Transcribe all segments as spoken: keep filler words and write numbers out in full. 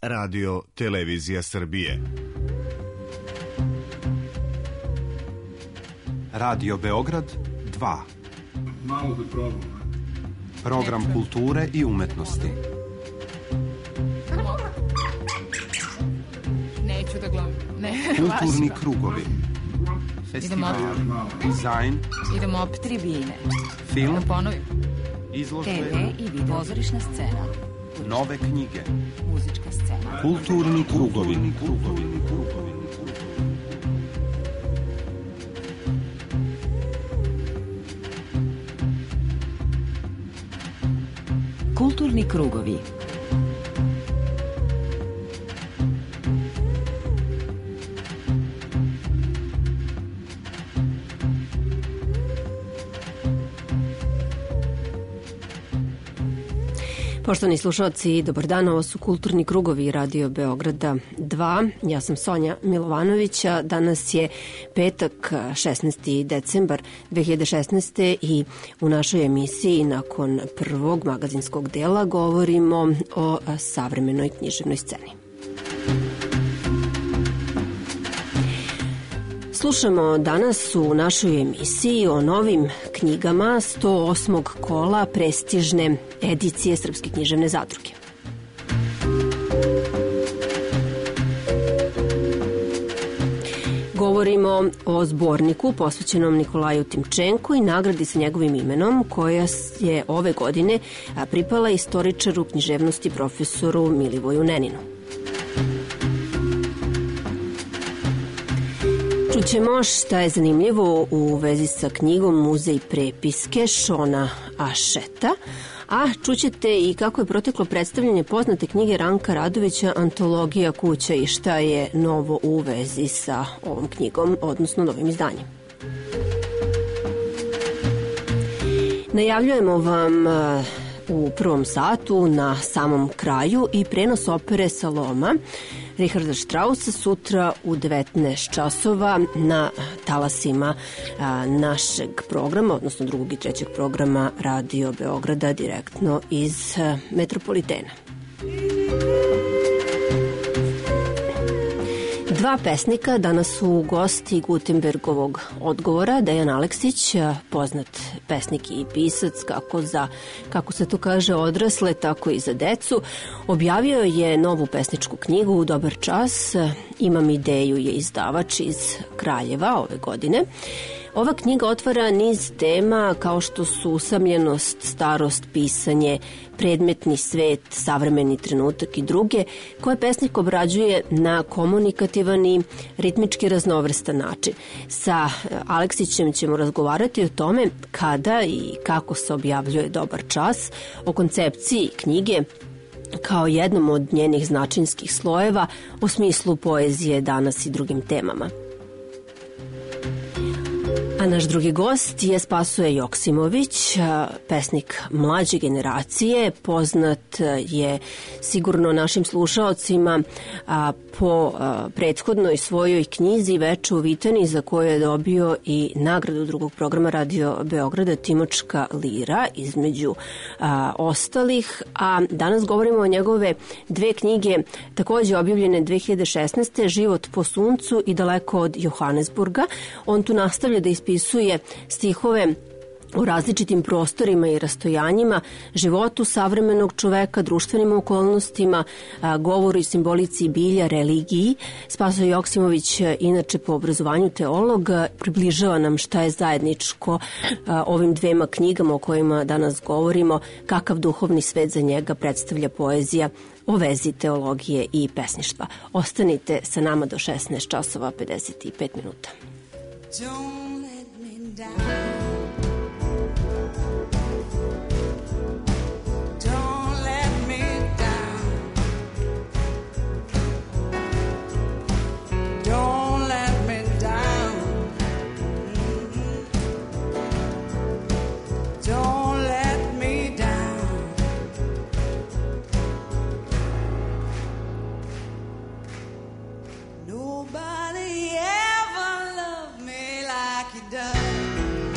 Radio Televizija Srbije. Radio Beograd dva. Malo da probam. Program kulture i umetnosti. Neću da gledam. Ne, kulturni krugovi. Festival, dizajn. Idemo opet tribine. Film. Da ponovim. Izložbe. te ve i video. Pozorišna scena. Nove knjige. Muzička scena. Kulturni krugovi. Krugovi. Krugovi. Kulturni krugovi. Poštovani slušalci, dobar dan, ovo su Kulturni krugovi Radio Beograda dva. Ja sam Sonja Milovanovića, danas je petak, šesnaesti decembar dve hiljade šesnaeste. i u našoj emisiji nakon prvog magazinskog dela govorimo o savremenoj književnoj sceni. Slušamo danas u našoj emisiji o novim knjigama sto osmog kola prestižne edicije Srpske književne zadruge. Govorimo o zborniku posvećenom Nikolaju Timčenku i nagradi sa njegovim imenom koja je ove godine pripala istoričaru književnosti profesoru Milivoju Neninu. Čućemo šta je zanimljivo u vezi sa knjigom Muzej prepiske Šona Ašeta, a čućete i kako je proteklo predstavljanje poznate knjige Ranka Radovića Antologija kuća i šta je novo u vezi sa ovom knjigom, odnosno novim izdanjem. Najavljujemo vam u prvom satu na samom kraju i prenos opere Saloma Richarda Straussa sutra u devetnaest časova na talasima a, našeg programa, odnosno drugog i trećeg programa Radio Beograda direktno iz a, Metropolitena. Dva pesnika danas su gosti Gutenbergovog odgovora. Dejan Aleksić, poznat pesnik i pisac kako za, kako se to kaže, odrasle, tako i za decu, objavio je novu pesničku knjigu Dobar čas. Imam ideju je izdavač iz Kraljeva ove godine. Ova knjiga otvara niz tema kao što su usamljenost, starost, pisanje, predmetni svet, savremeni trenutak i druge, koje pesnik obrađuje na komunikativan i ritmički raznovrstan način. Sa Aleksićem ćemo razgovarati o tome kada i kako se objavljuje Dobar čas, o koncepciji knjige kao jednom od njenih značinskih slojeva, o smislu poezije danas i drugim temama. A naš drugi gost je Spasoje Joksimović, pesnik mlađe generacije, poznat je sigurno našim slušaocima po prethodnoj svojoj knjizi Veče u Vitani, za koju je dobio i nagradu drugog programa Radio Beograda Timočka lira, između a, ostalih. A danas govorimo o njegove dve knjige, takođe objavljene dve hiljade šesnaeste. Život po suncu i Daleko od Johannesburga. On tu nastavlja da ispisuje stihove u različitim prostorima i rastojanjima, životu savremenog čoveka, društvenim okolnostima, govoru i simbolici bilja, religiji. Spasoje Joksimović, inače po obrazovanju teolog, približava nam šta je zajedničko ovim dvema knjigama o kojima danas govorimo, kakav duhovni svet za njega predstavlja poezija o vezi teologije i pesništva. Ostanite sa nama do šesnaest časova pedeset pet minuta. Don't let me down. Nobody ever loved me like you done.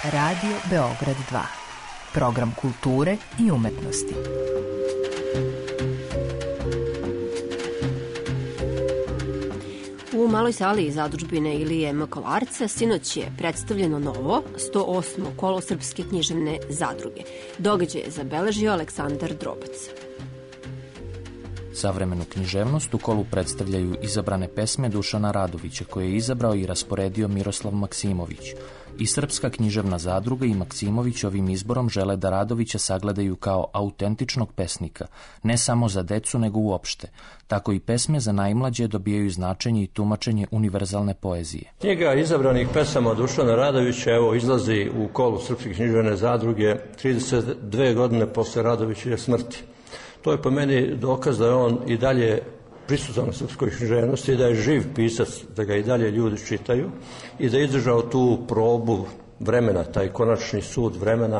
Radio Beograd dva. Program kulture i umetnosti. U maloj sali zadužbine Ilije M. Kolarca sinoć je predstavljeno novo sto osmo kolo Srpske književne zadruge. Događaj je zabeležio Aleksandar Drobac. Savremenu književnost u kolu predstavljaju izabrane pesme Dušana Radovića, koje je izabrao i rasporedio Miroslav Maksimović. I Srpska književna zadruga i Maksimović ovim izborom žele da Radovića sagledaju kao autentičnog pesnika, ne samo za decu nego uopšte. Tako i pesme za najmlađe dobijaju značenje i tumačenje univerzalne poezije. Knjiga izabranih pesama Dušana Radovića evo izlazi u kolu Srpske književne zadruge trideset dve godine posle Radovićeve smrti. To je po meni dokaz da je on i dalje prisutan u srpskoj književnosti i da je živ pisac, da ga i dalje ljudi čitaju i da je izdržao tu probu vremena, taj konačni sud vremena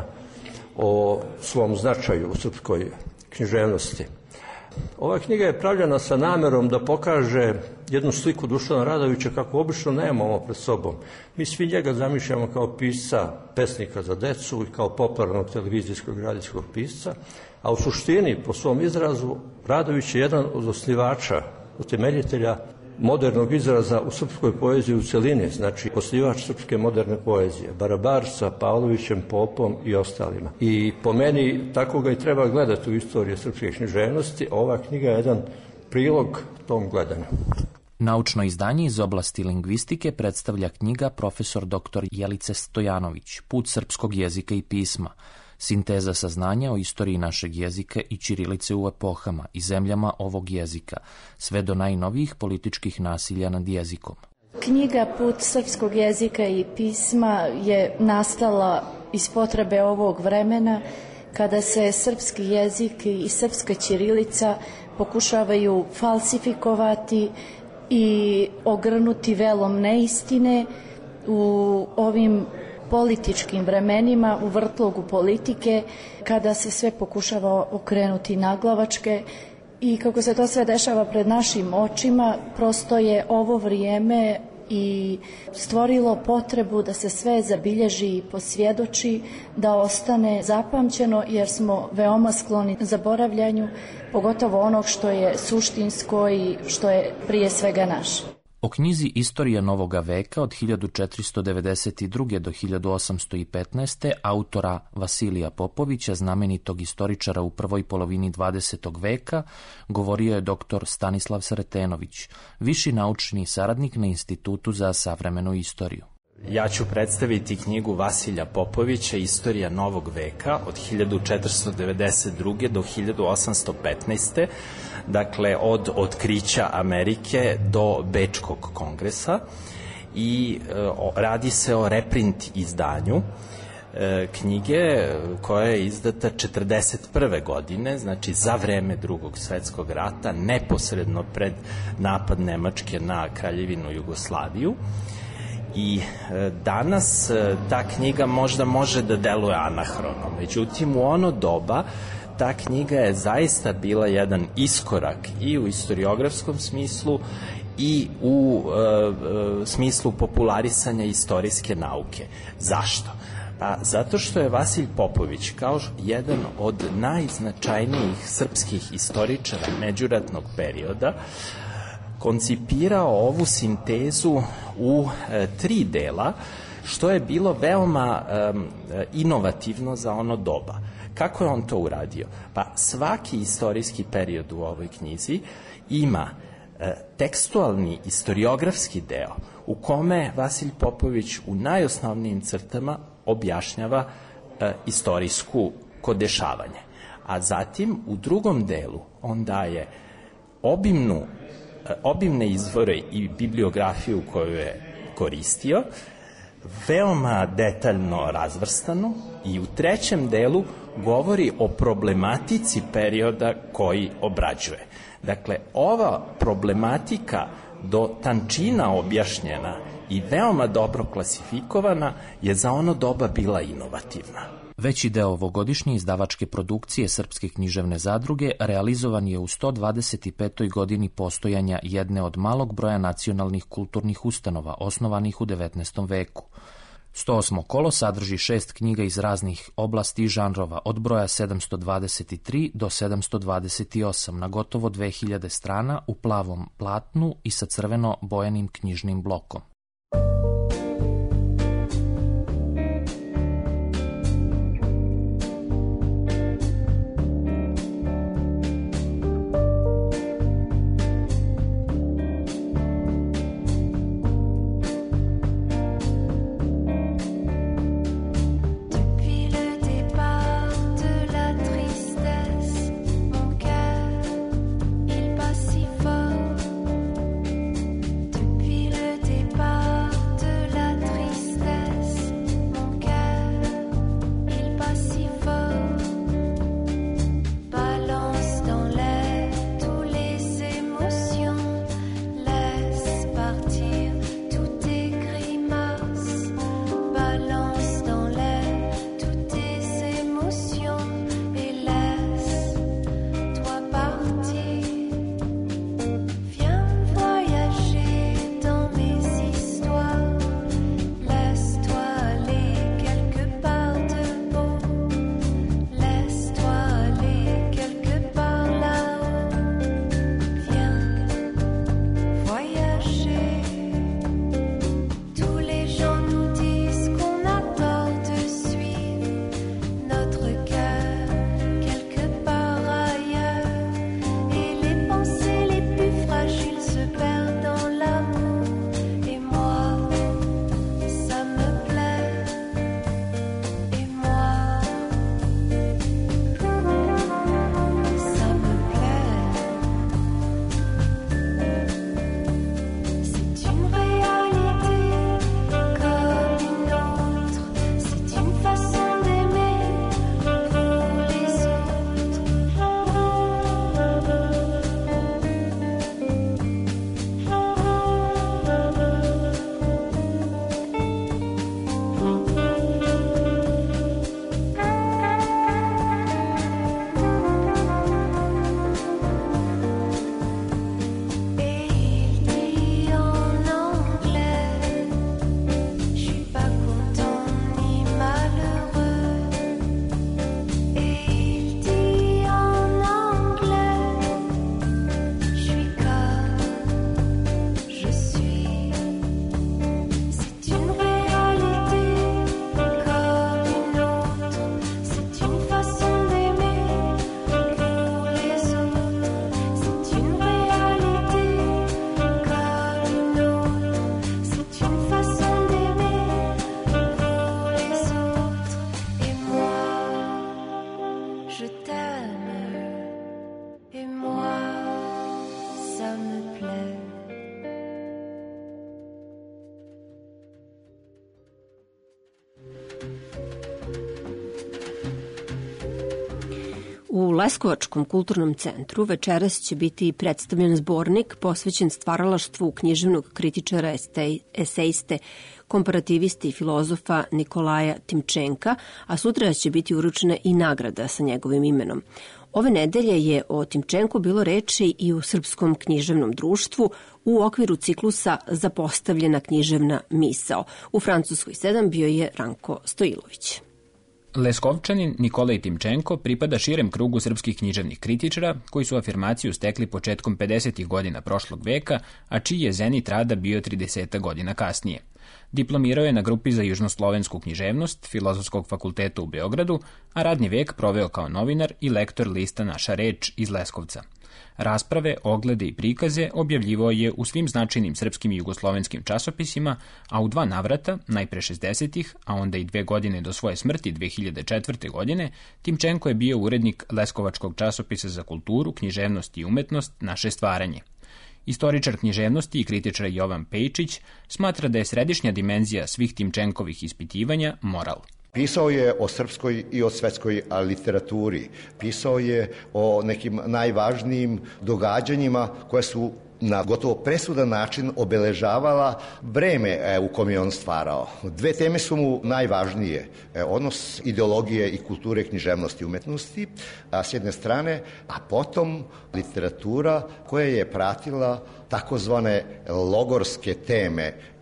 o svom značaju u srpskoj književnosti. Ova knjiga je pravljena sa namerom da pokaže jednu sliku Dušana Radovića kako obično nemamo pred sobom. Mi svi njega zamišljamo kao pisca, pesnika za decu i kao popularnog televizijskog i radijskog pisca, a u suštini, po svom izrazu, Radović je jedan od osnivača, utemeljitelja modernog izraza u srpskoj poeziji u celini, znači osnivač srpske moderne poezije, barabar sa Pavlovićem, Popom i ostalima. I po meni tako ga i treba gledati u istoriji srpske književnosti, a ova knjiga je jedan prilog tom gledanju. Naučno izdanje iz oblasti lingvistike predstavlja knjiga profesor doktor Jelice Stojanović, Put srpskog jezika i pisma, sinteza saznanja o istoriji našeg jezika i ćirilice u epohama i zemljama ovog jezika, sve do najnovijih političkih nasilja nad jezikom. Knjiga Put srpskog jezika i pisma je nastala iz potrebe ovog vremena kada se srpski jezik i srpska ćirilica pokušavaju falsifikovati i ogrnuti velom neistine u ovim političkim vremenima, u vrtlogu politike, kada se sve pokušava okrenuti naglavačke i kako se to sve dešava pred našim očima, prosto je ovo vrijeme i stvorilo potrebu da se sve zabilježi i posvjedoči, da ostane zapamćeno, jer smo veoma skloni zaboravljanju, pogotovo onog što je suštinsko i što je prije svega naše. O knjizi Istorija novoga veka od hiljadu četiristo devedeset druge do hiljadu osamsto petnaeste autora Vasilija Popovića, znamenitog istoričara u prvoj polovini dvadesetog veka, govorio je doktor Stanislav Sretenović, viši naučni saradnik na Institutu za savremenu istoriju. Ja ću predstaviti knjigu Vasilja Popovića Istorija novog veka od hiljadu četiristo devedeset druge do hiljadu osamsto petnaeste. Dakle od otkrića Amerike do Bečkog kongresa i e, radi se o reprint izdanju e, knjige koja je izdata četrdeset prve godine, znači za vreme Drugog svetskog rata, neposredno pred napad Nemačke na Kraljevinu Jugoslaviju. I e, danas e, ta knjiga možda može da deluje anahrono, međutim u ono doba ta knjiga je zaista bila jedan iskorak i u historiografskom smislu i u e, e, smislu popularisanja istorijske nauke. Zašto? Pa zato što je Vasilj Popović kao jedan od najznačajnijih srpskih istoričara međuratnog perioda koncipirao ovu sintezu u e, tri dela, što je bilo veoma e, inovativno za ono doba. Kako je on to uradio? Pa svaki istorijski period u ovoj knjizi ima e, tekstualni istoriografski deo u kome Vasilj Popović u najosnovnijim crtama objašnjava e, istorijsku kodešavanje. A zatim u drugom delu on daje obimnu, e, obimne izvore i bibliografiju koju je koristio, veoma detaljno razvrstano, i u trećem delu govori o problematici perioda koji obrađuje. Dakle, ova problematika do tančina objašnjena i veoma dobro klasifikovana je za ono doba bila inovativna. Veći deo ovogodišnje izdavačke produkcije Srpske književne zadruge realizovan je u sto dvadeset petoj godini postojanja jedne od malog broja nacionalnih kulturnih ustanova osnovanih u devetnaestom veku. sto osmo kolo sadrži šest knjiga iz raznih oblasti i žanrova, od broja sedamsto dvadeset tri do sedamsto dvadeset osam, na gotovo dve hiljade strana u plavom platnu i sa crveno bojanim knjižnim blokom. U Leskovačkom kulturnom centru večeras će biti predstavljen zbornik posvećen stvaralaštvu književnog kritičara, esejiste, komparativiste i filozofa Nikolaja Timčenka, a sutra će biti uručena i nagrada sa njegovim imenom. Ove nedelje je o Timčenku bilo reči i u Srpskom književnom društvu u okviru ciklusa Zapostavljena književna misao. U Francuskoj sedam bio je Ranko Stojilović. Leskovčanin Nikolaj Timčenko pripada širem krugu srpskih književnih kritičara koji su afirmaciju stekli početkom pedesetih godina prošlog veka, a čiji je zenit rada bio trideset godina kasnije. Diplomirao je na grupi za južnoslovensku književnost Filozofskog fakulteta u Beogradu, a radni vek proveo kao novinar i lektor lista Naša reč iz Leskovca. Rasprave, oglede i prikaze objavljivao je u svim značajnim srpskim i jugoslovenskim časopisima, a u dva navrata, najpre šezdesetih, a onda i dve godine do svoje smrti dve hiljade četvrte. godine, Timčenko je bio urednik Leskovačkog časopisa za kulturu, književnost i umetnost Naše stvaranje. Istoričar književnosti i kritičar Jovan Pejčić smatra da je središnja dimenzija svih Timčenkovih ispitivanja moral. Pisao je o srpskoj i o svetskoj literaturi. Pisao je o nekim najvažnijim događanjima koje su na gotovo presudan način obeležavala vreme u kom je on stvarao. Dve teme su mu najvažnije. Odnos ideologije i kulture, književnosti i umetnosti, a s jedne strane, a potom literatura koja je pratila takozvane logorske teme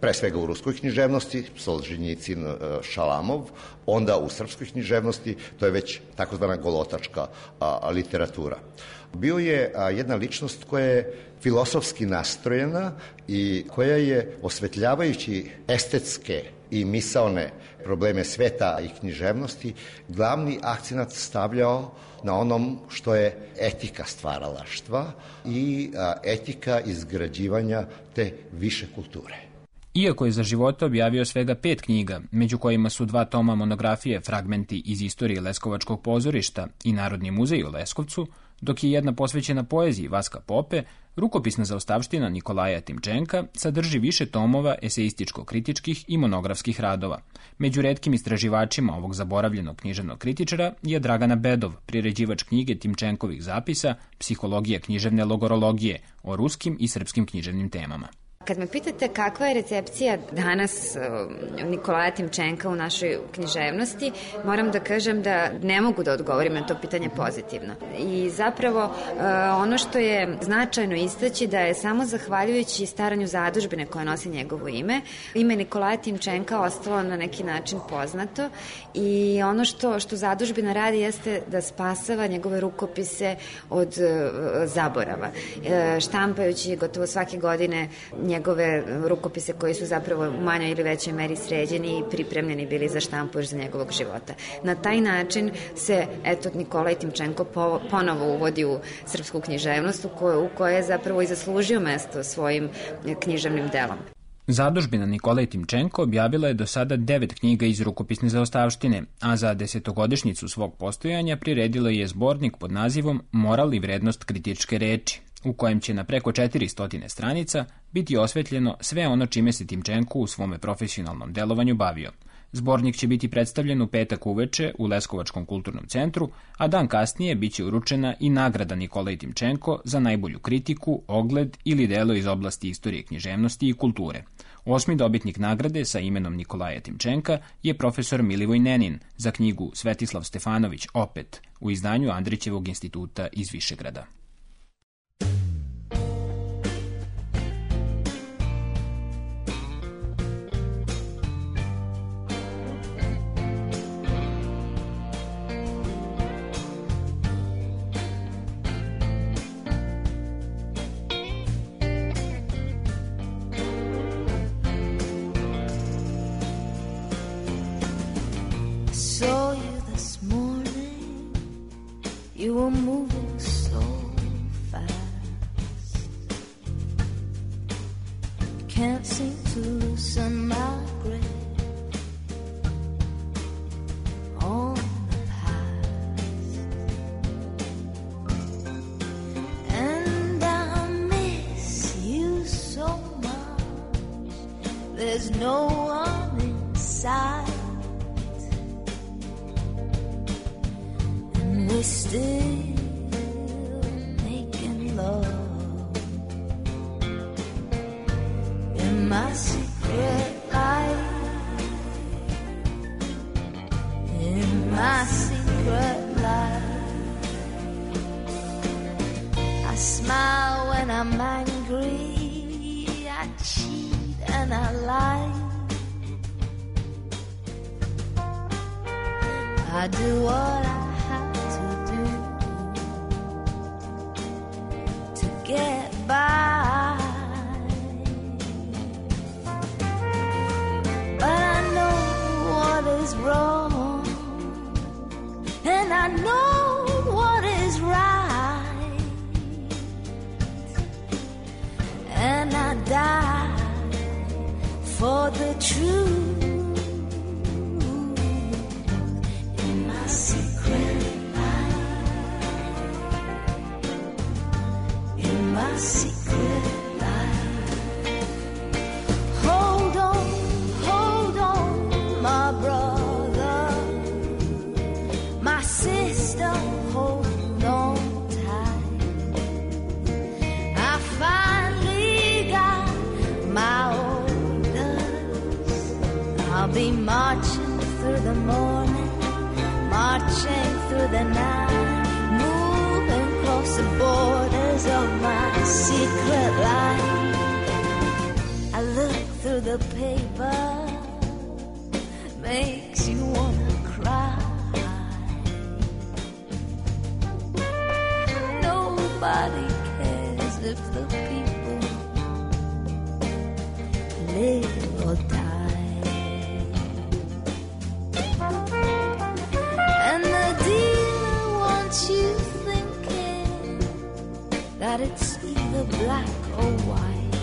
pre svega u ruskoj književnosti, Solženjicin, Šalamov, onda u srpskoj književnosti, to je već takozvana golotačka a, literatura. Bio je a, jedna ličnost koja je filosofski nastrojena i koja je, osvetljavajući estetske i misaone probleme sveta i književnosti, glavni akcenat stavljao na onom što je etika stvaralaštva i a, etika izgrađivanja te više kulture. Iako je za života objavio svega pet knjiga, među kojima su dva toma monografije Fragmenti iz istorije Leskovačkog pozorišta i Narodni muzej u Leskovcu, dok je jedna posvećena poeziji Vaska Pope, rukopisna zaostavština Nikolaja Timčenka sadrži više tomova eseističko-kritičkih i monografskih radova. Među retkim istraživačima ovog zaboravljenog književnog kritičara je Dragana Bedov, priređivač knjige Timčenkovih zapisa Psihologija književne logorologije o ruskim i srpskim književnim temama. Kad me pitate kakva je recepcija danas Nikolaja Timčenka u našoj književnosti, moram da kažem da ne mogu da odgovorim na to pitanje pozitivno. I zapravo ono što je značajno istaći da je samo zahvaljujući staranju zadužbine koja nosi njegovo ime, ime Nikolaja Timčenka ostalo na neki način poznato i ono što, što zadužbina radi jeste da spasava njegove rukopise od zaborava. Štampajući gotovo svake godine njegove rukopise koji su zapravo u manjoj ili većoj meri sređeni i pripremljeni bili za štampu još za njegovog života. Na taj način se, eto, Nikolaj Timčenko po, ponovo uvodi u srpsku književnost u, koj, u kojoj je zapravo i zaslužio mesto svojim književnim delom. Zadužbina Nikolaj Timčenko objavila je do sada devet knjiga iz rukopisne zaostavštine, a za desetogodišnjicu svog postojanja priredila je zbornik pod nazivom Moral i vrednost kritičke reči, u kojem će na preko četiristo stranica biti osvetljeno sve ono čime se Timčenko u svome profesionalnom delovanju bavio. Zbornik će biti predstavljen u petak uveče u Leskovačkom kulturnom centru, a dan kasnije biće uručena i nagrada Nikolaj Timčenko za najbolju kritiku, ogled ili delo iz oblasti istorije književnosti i kulture. Osmi dobitnik nagrade sa imenom Nikolaja Timčenka je profesor Milivoj Nenin za knjigu Svetislav Stefanović opet u izdanju Andrićevog instituta iz Višegrada. You were moving so fast. Can't seem to loosen my grip on the past. And I miss you so much. There's no one inside. We're still making love in my secret life, in my secret life. I smile when I'm angry, I cheat and I lie. I do what I get by, but I know what is wrong, and I know what is right, and I die for the truth in my secret. My secret life. Hold on, hold on, my brother, my sister, hold on tight. I finally got my orders. I'll be marching through the morning, marching through the night, moving across the borders of my secret life. I look through the the paper makes you wanna cry. Nobody cares if the people live or die. And the dealer wants you thinking that it's either black or white.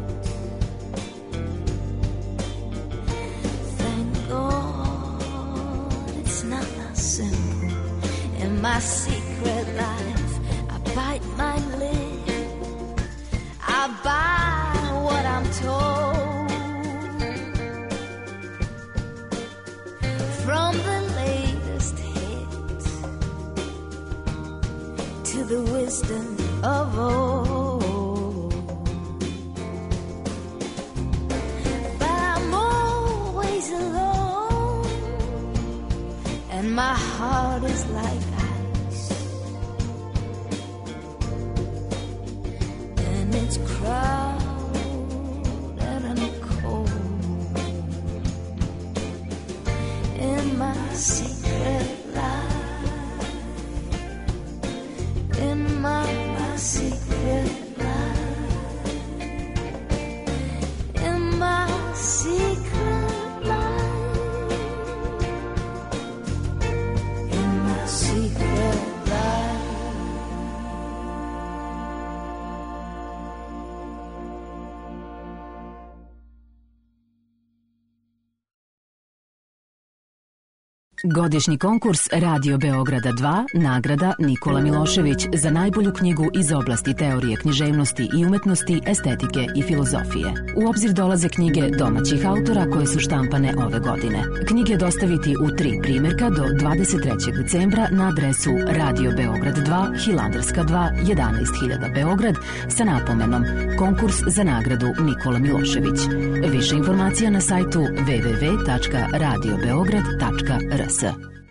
Thank God it's not that simple. In my secret life, I bite my lip, I buy what I'm told. From the latest hit to the wisdom of old. But I'm always alone, and my heart is like ice, and it's crowded and cold in my secret life, in my, my secret life, in my secret life, in my secret life. Godišnji konkurs Radio Beograda dva, nagrada Nikola Milošević za najbolju knjigu iz oblasti teorije književnosti i umetnosti, estetike i filozofije. U obzir dolaze knjige domaćih autora koje su štampane ove godine. Knjige dostaviti u tri primjerka do dvadeset trećeg decembra na adresu Radio Beograd dva, Hilandarska dva, jedanaest hiljada Beograd sa napomenom Konkurs za nagradu Nikola Milošević. Više informacija na sajtu w w w tačka radio beograd tačka r s.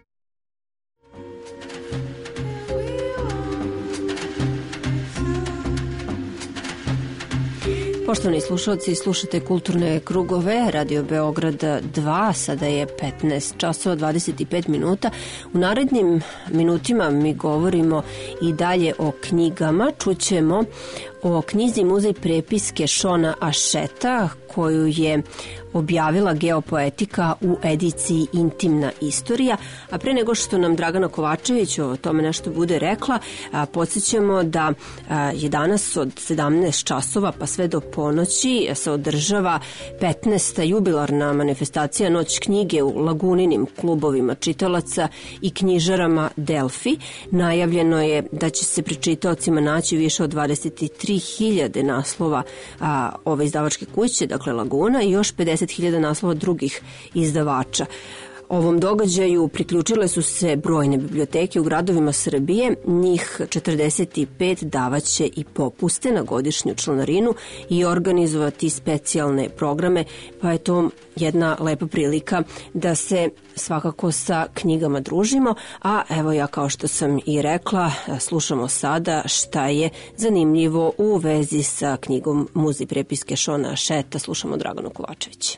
Poštovani slušalci, slušate Kulturne krugove, Radio Beograd dva, sada je petnaest časova dvadeset pet minuta. U narednim minutima mi govorimo i dalje o knjigama. Čućemo o knjizi Muzej prepiske Šona Ašeta, koju je objavila Geopoetika u ediciji Intimna istorija. A pre nego što nam Dragana Kovačević o tome nešto bude rekla, podsjećamo da je danas od sedamnaest časova pa sve do ponoći se održava petnaesta jubilarna manifestacija Noć knjige u Laguninim klubovima čitalaca i knjižarama Delfi. Najavljeno je da će se pred čitaocima naći više od dvadeset tri hiljade naslova a, ove izdavačke kuće, dakle Laguna, i još pedeset hiljada naslova drugih izdavača. Ovom događaju priključile su se brojne biblioteke u gradovima Srbije, njih četrdeset pet davaće i popuste na godišnju članarinu i organizovati specijalne programe, pa je to jedna lepa prilika da se svakako sa knjigama družimo, a evo ja kao što sam i rekla, slušamo sada šta je zanimljivo u vezi sa knjigom Muzej prepiske Šona Ašeta. Slušamo Draganu Kovačević.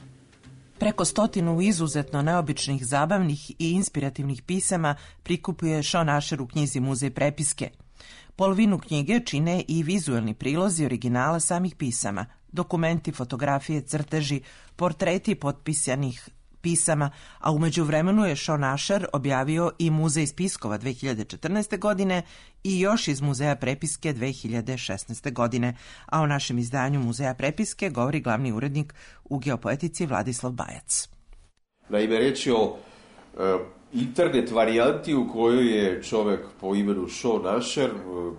Preko stotinu izuzetno neobičnih, zabavnih i inspirativnih pisama prikupuje Šon Ašer u knjizi Muzej prepiske. Polovinu knjige čine i vizuelni prilozi originala samih pisama, dokumenti, fotografije, crteži, portreti potpisanih pisama, a umeđu vremenu je Šon Ašer objavio i Muzej spiskova dve hiljade četrnaeste. godine i još iz Muzeja prepiske dve hiljade šesnaeste. godine, a o našem izdanju Muzeja prepiske govori glavni urednik u Geopoetici Vladislav Bajac. Naime, reč je o e, internet varijanti u kojoj je čovek po imenu Šon Ašer e,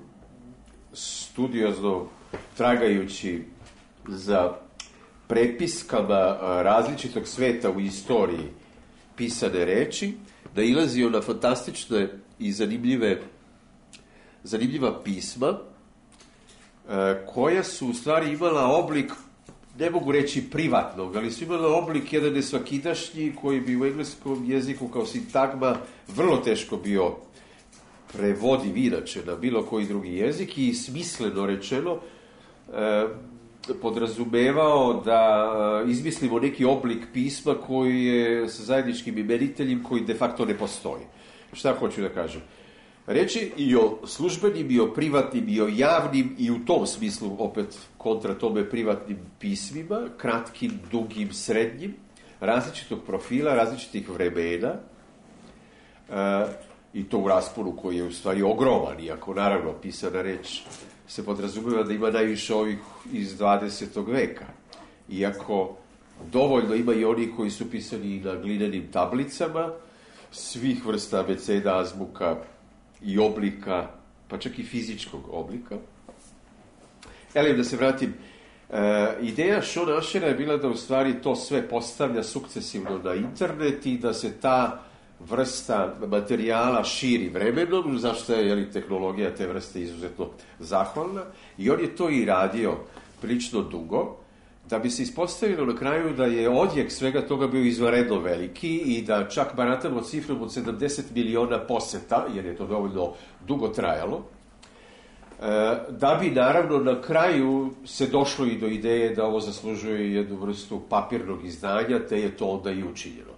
studiozno tragajući za prepiskama različitog sveta u istoriji pisane reči, nailazio na fantastične i zanimljive, zanimljiva pisma koja su u stvari imala oblik, ne mogu reći privatnog, ali su imala oblik jedan nesvakidašnji koji bi u engleskom jeziku kao sintagma vrlo teško bio prevodiv inače na bilo koji drugi jezik i smisleno rečeno podrazumevao da izmislimo neki oblik pisma koji je sa zajedničkim imeniteljem koji de facto ne postoji. Šta hoću da kažem? Reč je i o službenim, i o privatnim, i o javnim, i u tom smislu, opet kontra tome, privatnim pismima, kratkim, dugim, srednjim, različitog profila, različitih vremena, e, i to u rasponu koji je u stvari ogroman, iako naravno pisana reč se podrazumeva da ima najviše ovih iz dvadesetog veka. Iako dovoljno ima i oni koji su pisani na glinenim tablicama, svih vrsta abeceda, azbuka i oblika, pa čak i fizičkog oblika. Elim, da se vratim, e, ideja Seana Ashera je bila da u stvari to sve postavlja sukcesivno na internet i da se ta vrsta materijala širi vremenom, zašto je jeli, tehnologija te vrste izuzetno zahvalna, i on je to i radio prilično dugo, da bi se ispostavilo na kraju da je odjek svega toga bio izvanredno veliki i da čak baratamo cifrom od sedamdeset miliona poseta, jer je to dovoljno dugo trajalo, da bi naravno na kraju se došlo i do ideje da ovo zaslužuje jednu vrstu papirnog izdanja, te je to onda i učinjeno.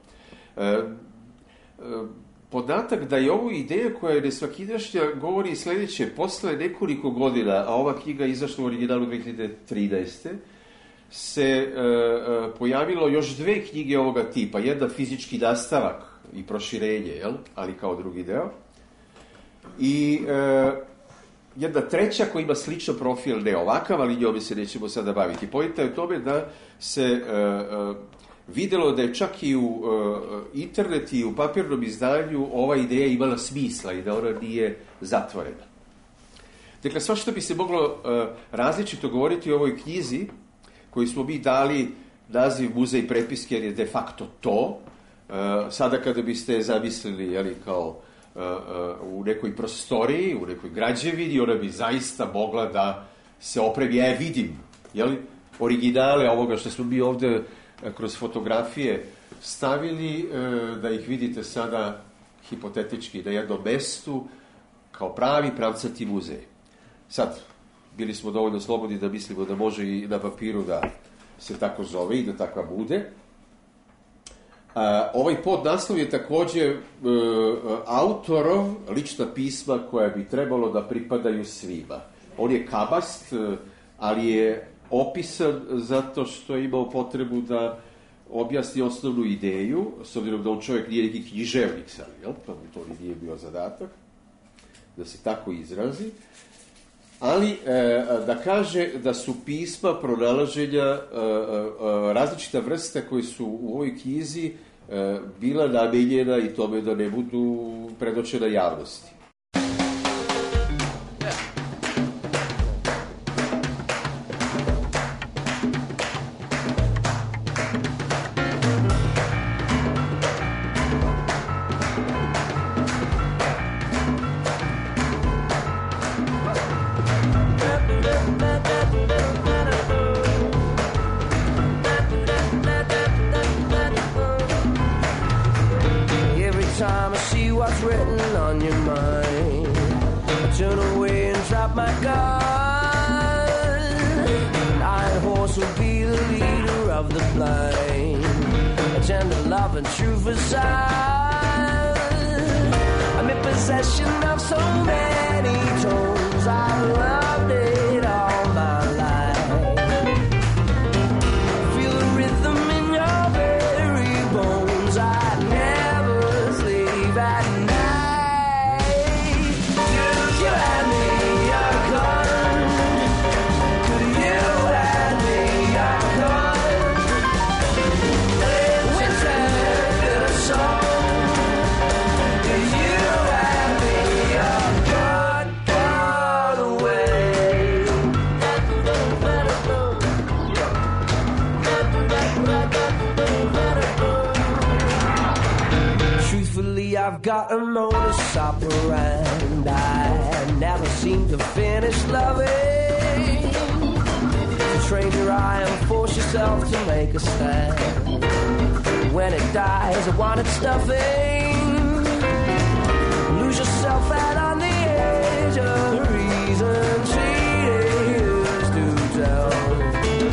Podatak da je ovo ideja koja je nesvakidašnja govori sledeće. Posle nekoliko godina, a ova knjiga izašla u originalu dve hiljade trinaeste. se e, e, pojavilo još dve knjige ovoga tipa. Jedna fizički nastavak i proširenje, jel? Ali kao drugi deo. I e, jedna treća koja ima sličan profil, ne ovakav, ali njome se nećemo sada baviti. Poenta je u tome da se e, e, videlo da je čak i u uh, internet i u papirnom izdanju ova ideja imala smisla i da ona nije zatvorena. Dakle, sva što bi se moglo uh, različito govoriti o ovoj knjizi, koju smo mi dali naziv Muzej prepiske, jer je de facto to. Uh, sada kada biste zamislili, jeli, kao uh, uh, u nekoj prostoriji, u nekoj građevini, ona bi zaista mogla da se opremi. Ja vidim, jeli, originale ovoga što smo mi ovde kroz fotografije stavili, da ih vidite sada hipotetički na jednom mestu kao pravi pravcati muzej. Sad, bili smo dovoljno slobodni da mislimo da može i na papiru da se tako zove i da takva bude. Ovaj podnaslov je takođe autorov lična pisma koja bi trebalo da pripadaju svima. On je kabast, ali je opisan zato što je imao potrebu da objasni osnovnu ideju, s obzirom da on čovjek nije neki književnik sad, jel? Pa mu to nije bio zadatak, da se tako izrazi, ali e, da kaže da su pisma pronalaženja e, e, različita vrsta koji su u ovoj knjizi e, bila namenjena i tome da ne budu predočena javnosti. I've got a modus operandi. I never seem to finish loving. To train your eye and force yourself to make a stand. When it dies, I want it stuffing. Lose yourself out on the edge of reason. Cheaters to tell.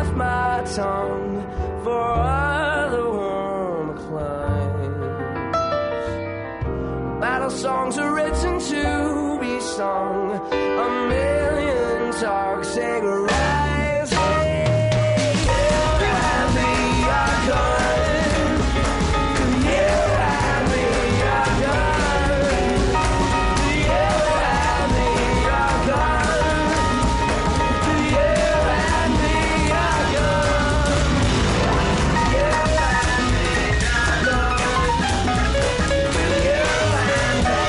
off my tongue for other warm climes. Battle songs are written to be sung, a million toxic rise. Hey, you and me are gone. You and me are gone. You and me are gone. You and me are gone. You and me are gone. You and me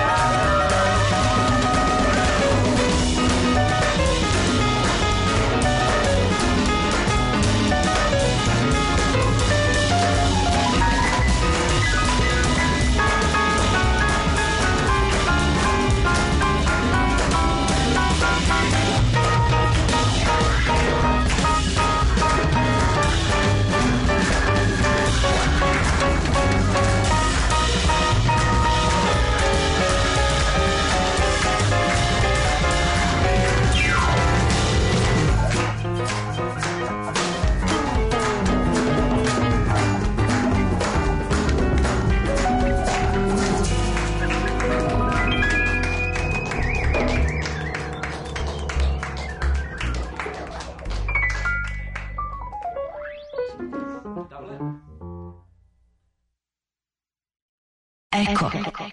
Eko.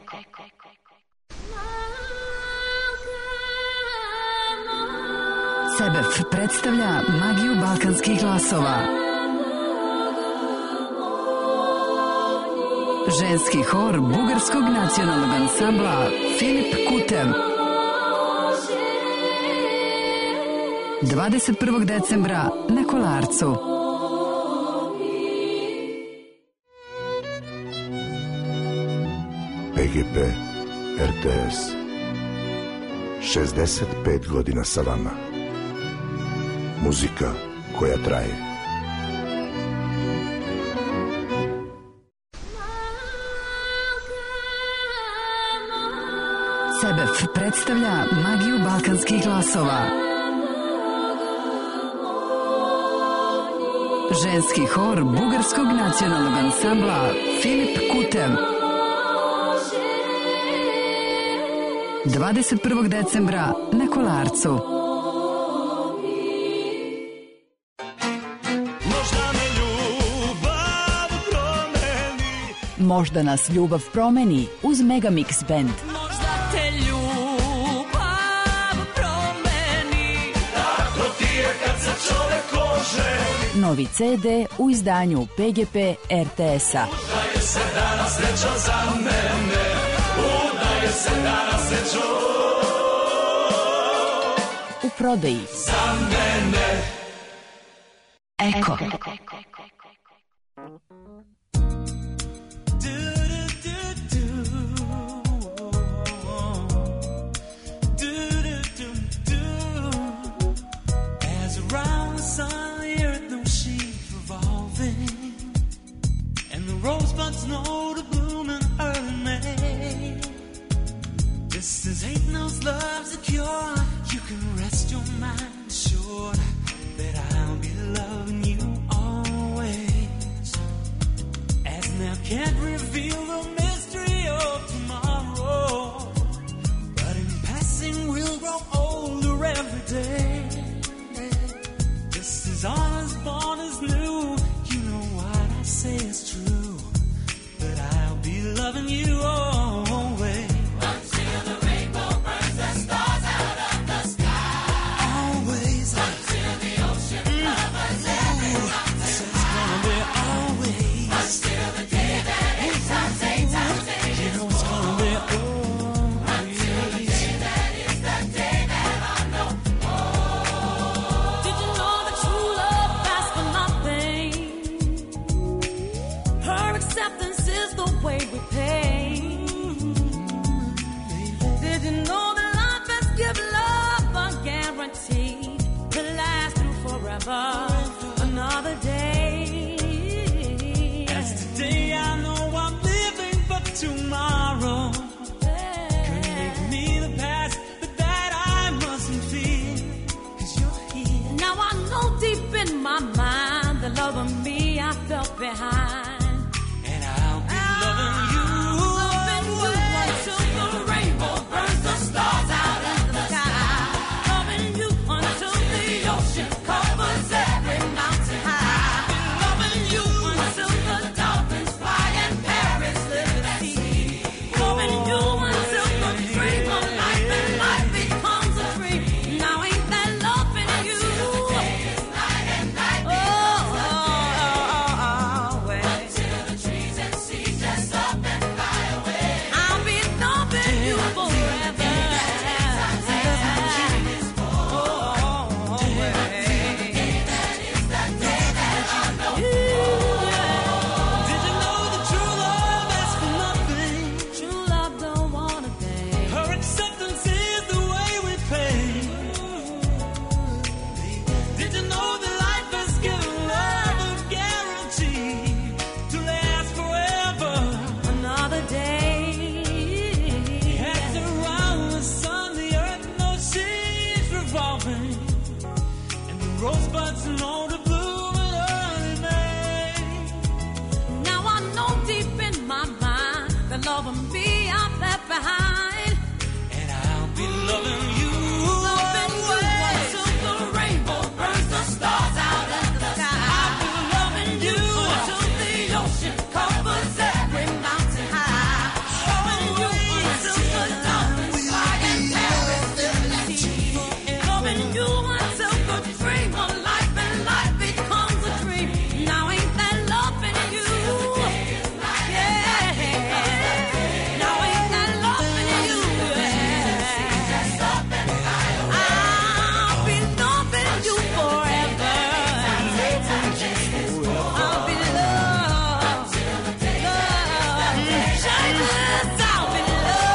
Sebef predstavlja magiju balkanskih glasova. Ženski hor bugarskog nacionalnog ansambla Filip Kutev. dvadeset prvog decembra na Kolarcu. P G P R T S šezdeset pet godina sa vama. Muzika koja traje. Sebef predstavlja magiju balkanskih glasova. Ženski hor bugarskog nacionalnog ansambla Filip Kutev. dvadeset prvog decembra na Kolarcu. Možda nas ljubav promeni uz Megamix Band. Možda te ljubav promeni, tako ti je kad se čovek oženi. Novi C D u izdanju P G P R T S-a. Udaje se danas sreća za mene, udaje se danas sreća u prodaji. Za mene. Eko. Rosebuds know to bloom in early May. Just as hate knows love's a cure, you can rest your mind assured that I'll be loving you always. As now can't reveal the mystery of tomorrow, but in passing we'll grow older every day. Just as all is born is new, you know what I say is true. Loving you always. Until the rainbow burns the stars out of the sky. Always. Until the ocean covers every mountain. This is gonna be always. Until the day that know the bloom in early May. Now I know deep in my mind that love and me I've left behind, and I'll be loving you, loving you until the rainbow burns the stars out of the sky. I'll be loving you until the ocean covers every mountain high. Loving you until the dolphins fly and perish in the sea. Loving you until the dream of life and life becomes a dream. Now ain't that loving you? Yeah. Now ain't that loving you? Yeah. I'll be loving you forever. I'll be loved, loved. Jesus, I'll be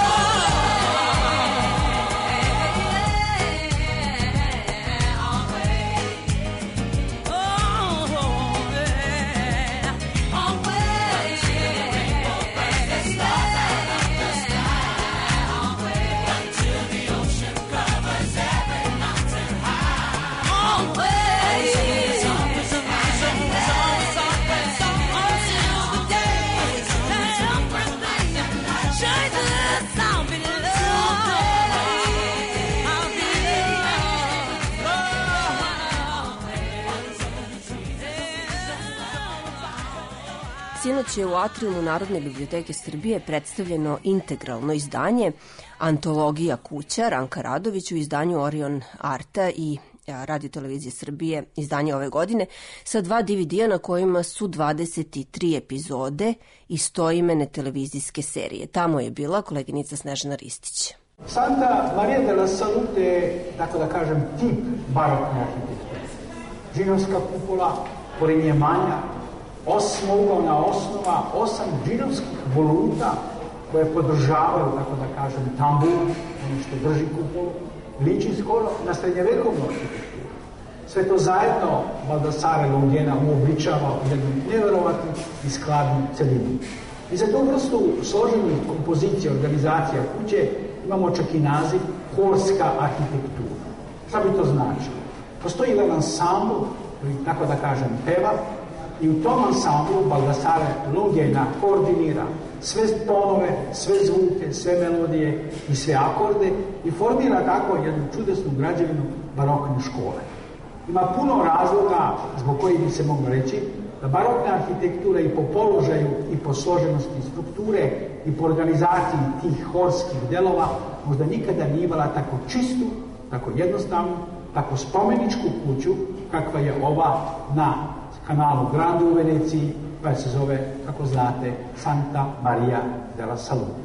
Sinoć je u atriumu Narodne biblioteke Srbije predstavljeno integralno izdanje Antologija kuća Ranka Radovića u izdanju Orion Arta i Radio televizije Srbije izdanje ove godine sa dva D V D-a na kojima su dvadeset tri epizode istoimene televizijske serije. Tamo je bila koleginica Snežana Ristić. Santa Maria della Salute je, tako da kažem, tip barokne arhitekture. Džinovska kupola, pored nje manja, osmougalna osnova, osam džinovskih voluta koje podržavaju, tako da kažem, tambur, ono što drži kupolu, liči skoro na srednjevekovnu arhitekturu. Sve to zajedno Baldassare Longhena uobličava u jednu nevjerovatnu i skladnu celinu. I za tu vrstu složenih kompozicija, organizacija kuće imamo čak i naziv horska arhitektura. Šta bi to značilo? Postoji jedan ansambl koji, tako da kažem, peva i u tom ansamblu Baldassare Longhena koordinira sve tonove, sve zvuke, sve melodije i sve akorde i formira tako jednu čudesnu građevinu barokne škole. Ima puno razloga zbog kojih bi se moglo reći da barokna arhitektura i po položaju i po složenosti strukture i po organizaciji tih horskih delova možda nikada nije imala tako čistu, tako jednostavnu, tako spomeničku kuću kakva je ova na kanalu Grande u Veneciji, koja se zove, kako znate, Santa Maria della Salute.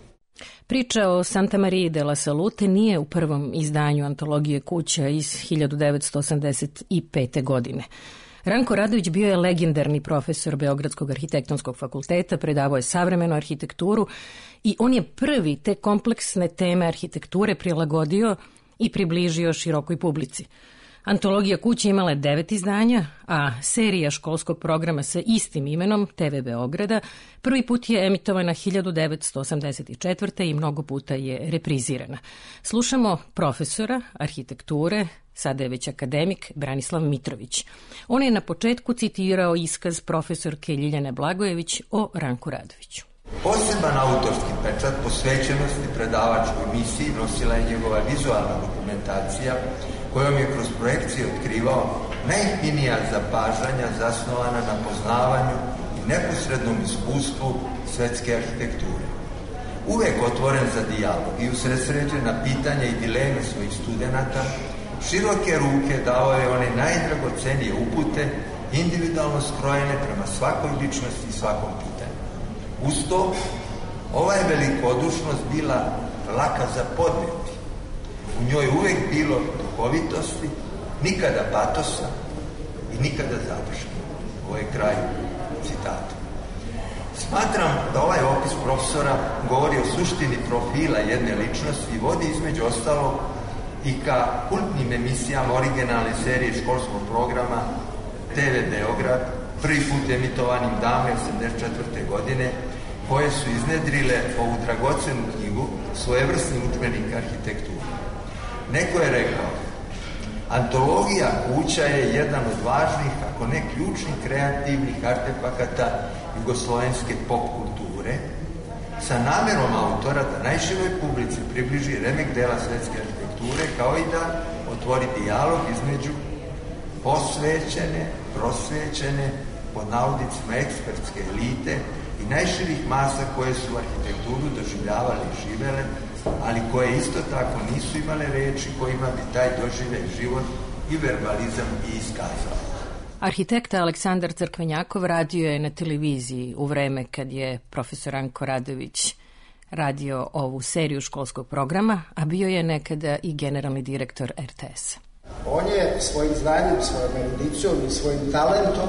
Priča o Santa Mariji della Salute nije u prvom izdanju antologije kuća iz hiljadu devetsto osamdeset pete. godine. Ranko Radović bio je legendarni profesor Beogradskog arhitektonskog fakulteta, predavao je savremenu arhitekturu i on je prvi te kompleksne teme arhitekture prilagodio i približio širokoj publici. Antologija kuće imala je devet izdanja, a serija školskog programa sa istim imenom, T V Beograda, prvi put je emitovana hiljadu devetsto osamdeset četvrte. i mnogo puta je reprizirana. Slušamo profesora arhitekture, sada je već akademik, Branislav Mitrović. On je na početku citirao iskaz profesorke Ljiljane Blagojević o Ranku Radoviću. Poseban autorski pečat posvećenosti predavačkoj misiji nosila je njegova vizualna dokumentacija kojom je kroz projekcije otkrivao najfinija zapažanja zasnovana na poznavanju i neposrednom iskustvu svetske arhitekture. Uvek otvoren za dijalog i usredsređen na pitanja i dileme svojih studenata, široke ruke dao je one najdragocenije upute, individualno skrojene prema svakoj ličnosti i svakom pitanju. Uz to, ova je velikodušnost bila laka za podneti. U njoj uvek bilo duhovitosti, nikada patosa i nikada zadržanja. Ovo je kraj citata. Smatram da ovaj opis profesora govori o suštini profila jedne ličnosti i vodi između ostalo i ka kultnim emisijama originalne serije školskog programa T V Beograd, prvi put emitovanim davne osamdeset četvrte. godine, koje su iznedrile ovu dragocenu knjigu, svojevrsni udžbenik arhitekture. Neko je rekao, Antologija kuća je jedan od važnih, ako ne ključnih kreativnih artefakata jugoslovenske pop kulture, sa namerom autora da najširoj publici približi remek dela svetske arhitekture, kao i da otvori dijalog između posvećene, prosvećene, pod navodnicima ekspertske elite i najširih masa koje su arhitekturu doživljavali i živele, ali koje isto tako nisu imale reči kojima bi taj doživljaj život i verbalizam i iskazao. Arhitekta Aleksandar Crkvenjakov radio je na televiziji u vreme kad je profesor Ranko Radović radio ovu seriju školskog programa, a bio je nekada i generalni direktor er te esa. On je svojim znanjem, svojom erudicijom i svojim talentom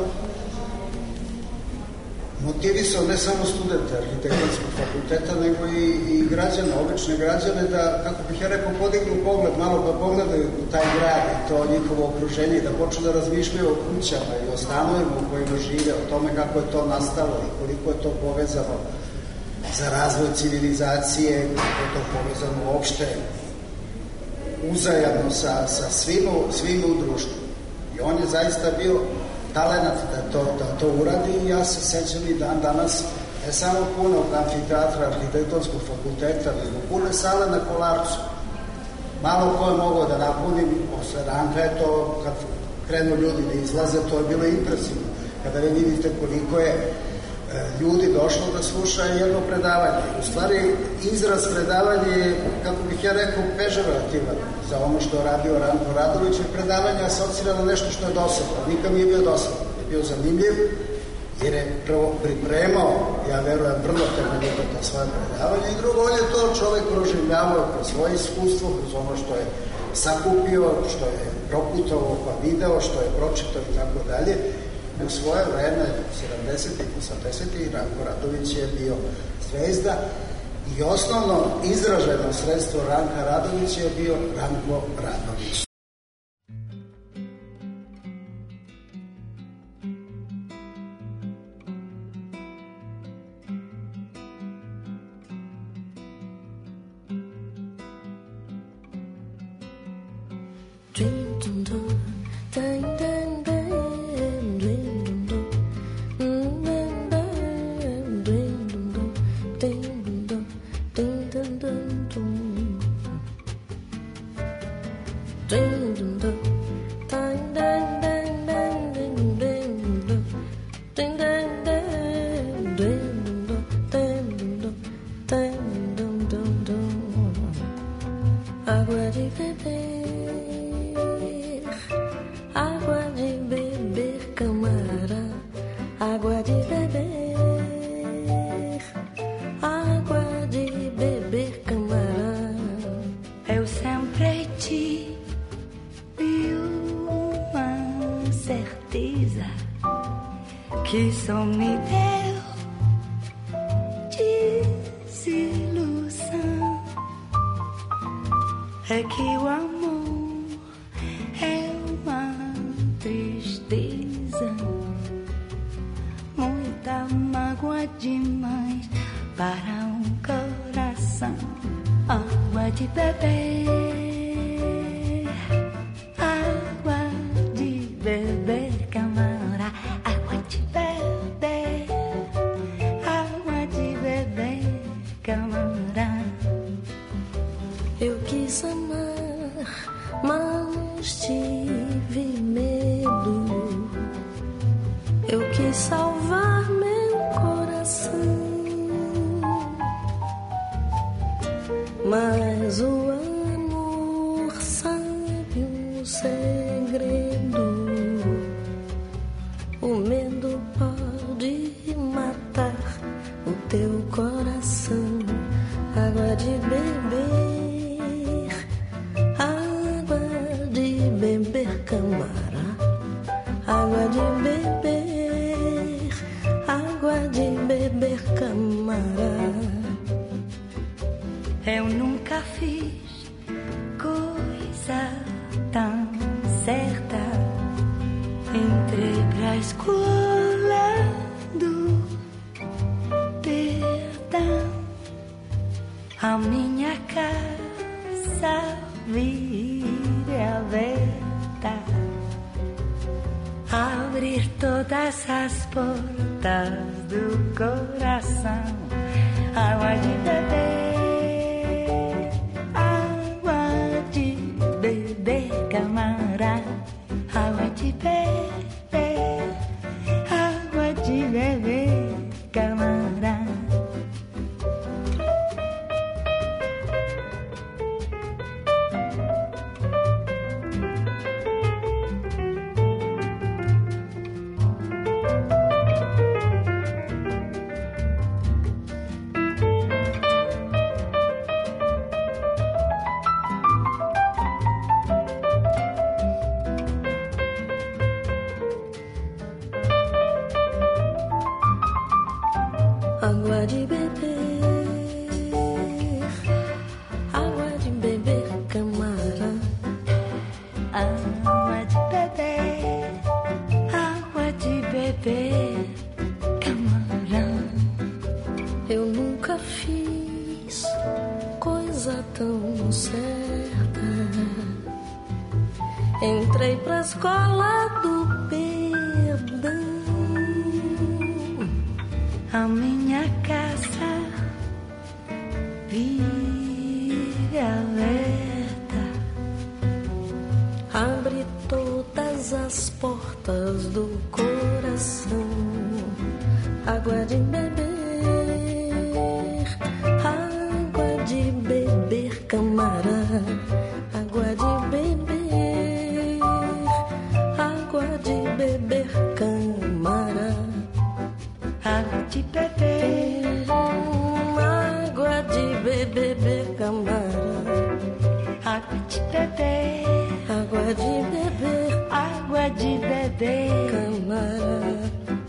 motivisao ne samo studente arhitektonskog fakulteta, nego i, i građane, obične građane, da, kako bih ja rekao, podignu pogled, malo pa pogledaju u taj grad i to njihovo okruženje, da počnu da razmišljaju o kućama i o stanovima u kojima žive, o tome kako je to nastalo i koliko je to povezano za razvoj civilizacije, kako je to povezano uopšte uzajamno sa, sa svima, svima u društvu. I on je zaista bio talenat da to, da to uradi i ja se sećam i dan danas ne samo punog amfiteatra arhitektonskog fakulteta, nego pune sale na Kolarcu. Malo ko je mogao da napunim, posle Ranka je to, kad krenu ljudi da izlaze, to je bilo impresivno. Kada vi vidite koliko je e, ljudi došlo da sluša jedno predavanje. U stvari, izraz predavanja je, kako bih ja rekao, pežorativan za ono što je radio Ranko Radović, je predavanje asocira na nešto što je dosadno. Nikad nije bio dosadno, je bio zanimljiv, jer je prvo pripremao, ja verujem, vrlo temeljito to svoje predavanje, i drugo, on je to čovek proživljavao kroz svoje iskustvo, kroz ono što je sakupio, što je proputovao, pa video, što je pročitao i tako dalje. U svoje vreme, sedamdesetih i osamdesetih, Ranko Radović je bio zvezda i osnovno izraženo sredstvo Ranka Radovića je bio Ranko Radović. Que só me deu desilusão é que o amor é uma tristeza, muita mágoa demais para um coração, água de beber, água de beber, camarada. Eu quis amar, mas tive medo. Eu quis salvar meu coração, mas o amor sabe um segredo. O medo pode matar o teu coração. Água de beber, água de beber, camara. Água de beber, água de beber, camara. Eu nunca fiz coisa tão certa. Entrei pra escola do perdão. A minha casa vira aberta abrir todas as portas do coração, água de beber, água de beber, camarada, água de beber, água de beber, camarada. Água de beber, água de beber, camarada. Água de beber, água de beber, camarada. Eu nunca fiz coisa tão certa. Entrei pra escola do perdão. A minha casa vive aberta, abre todas as portas do coração, água de beber, água de beber, camarada, água de beber, água de beber, camarada. Água de beber, água de beber, camarada. Água de beber, água de beber, água de beber, camarada.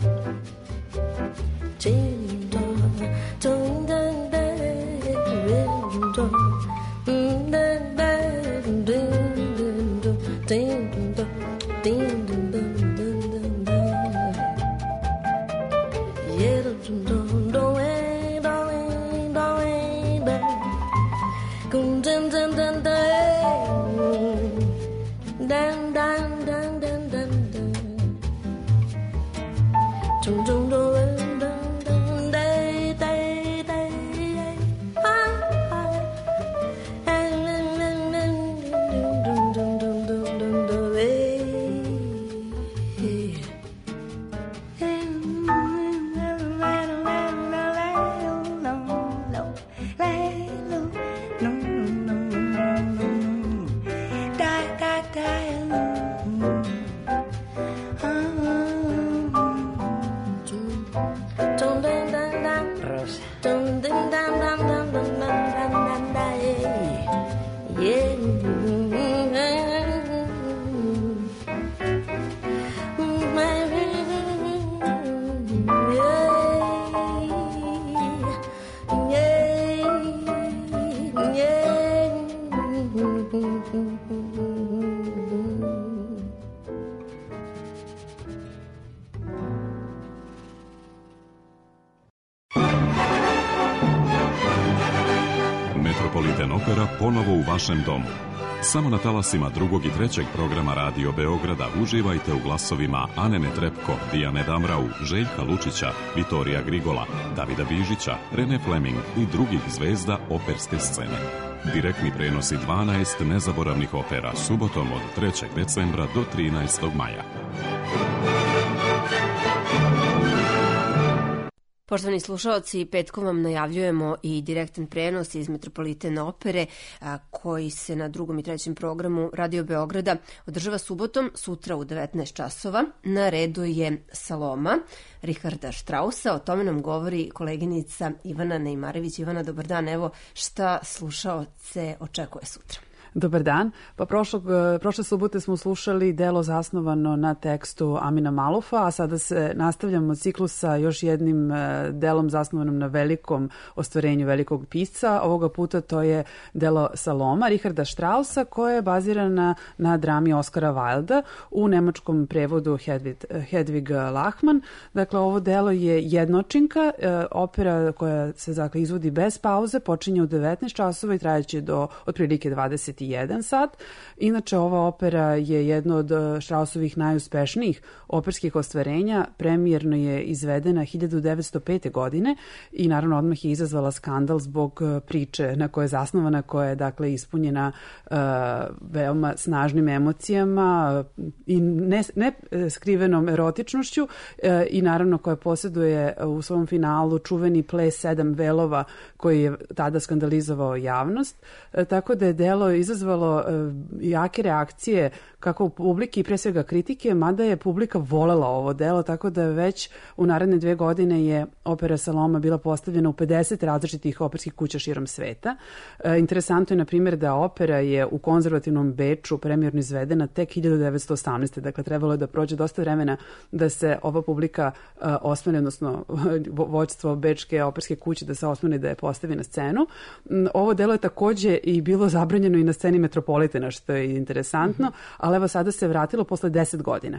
Metropolitan Opera ponovo u vašem domu. Samo na talasima drugog i trećeg programa Radio Beograda uživajte u glasovima Ane Netrepko, Dijane Damrau, Željka Lučića, Vitorija Grigola, Davida Bižića, Rene Fleming i drugih zvezda operske scene. Direktni prenosi dvanaest nezaboravnih opera subotom od trećeg decembra do trinaestog maja. Poštovani slušaoci, petkom vam najavljujemo i direktan prenos iz Metropolitane opere a, koji se na drugom i trećem programu Radio Beograda održava subotom, sutra u devetnaest časova. Na redu je Saloma Richarda Strausa. O tome nam govori koleginica Ivana Neimarević. Ivana, dobar dan. Evo šta slušaoce očekuje sutra. Dobar dan. Pa prošlog, prošle subote smo slušali delo zasnovano na tekstu Amina Malufa, a sada se nastavljamo ciklus sa još jednim delom zasnovanom na velikom ostvarenju velikog pisca. Ovoga puta to je delo Saloma Richarda Strausa, koje je bazirana na drami Oskara Wilda u nemačkom prevodu Hedvig, Hedvig Lachmann. Dakle, ovo delo je jednočinka, opera koja se dakle, izvodi bez pauze, počinje u devetnaest časova i trajaće do otprilike dvadeset jedan sat. Inače, ova opera je jedno od Straussovih najuspešnijih operskih ostvarenja. Premijerno je izvedena hiljadu devetsto pete. godine i naravno odmah je izazvala skandal zbog priče na kojoj je zasnovana, koja je dakle ispunjena uh, veoma snažnim emocijama i ne, ne skrivenom erotičnošću uh, i naravno koja posjeduje u svom finalu čuveni ples sedam velova koji je tada skandalizovao javnost. Uh, tako da je delo izazvalo uh, jake reakcije kako u publiki i pre svega kritike, mada je publika volela ovo delo, tako da već u naredne dve godine je opera Saloma bila postavljena u pedeset različitih operskih kuća širom sveta. E, interesantno je, na primjer, da opera je u konzervativnom Beču premijerno izvedena tek hiljadu devetsto osamnaeste. Dakle, trebalo je da prođe dosta vremena da se ova publika e, osmene, odnosno vođstvo Bečke operske kuće da se osmene da je postavi na scenu. Ovo delo je takođe i bilo zabranjeno i na sceni Metropolitena, što je interesantno, mm-hmm. ali evo sada se vratilo posle deset godina.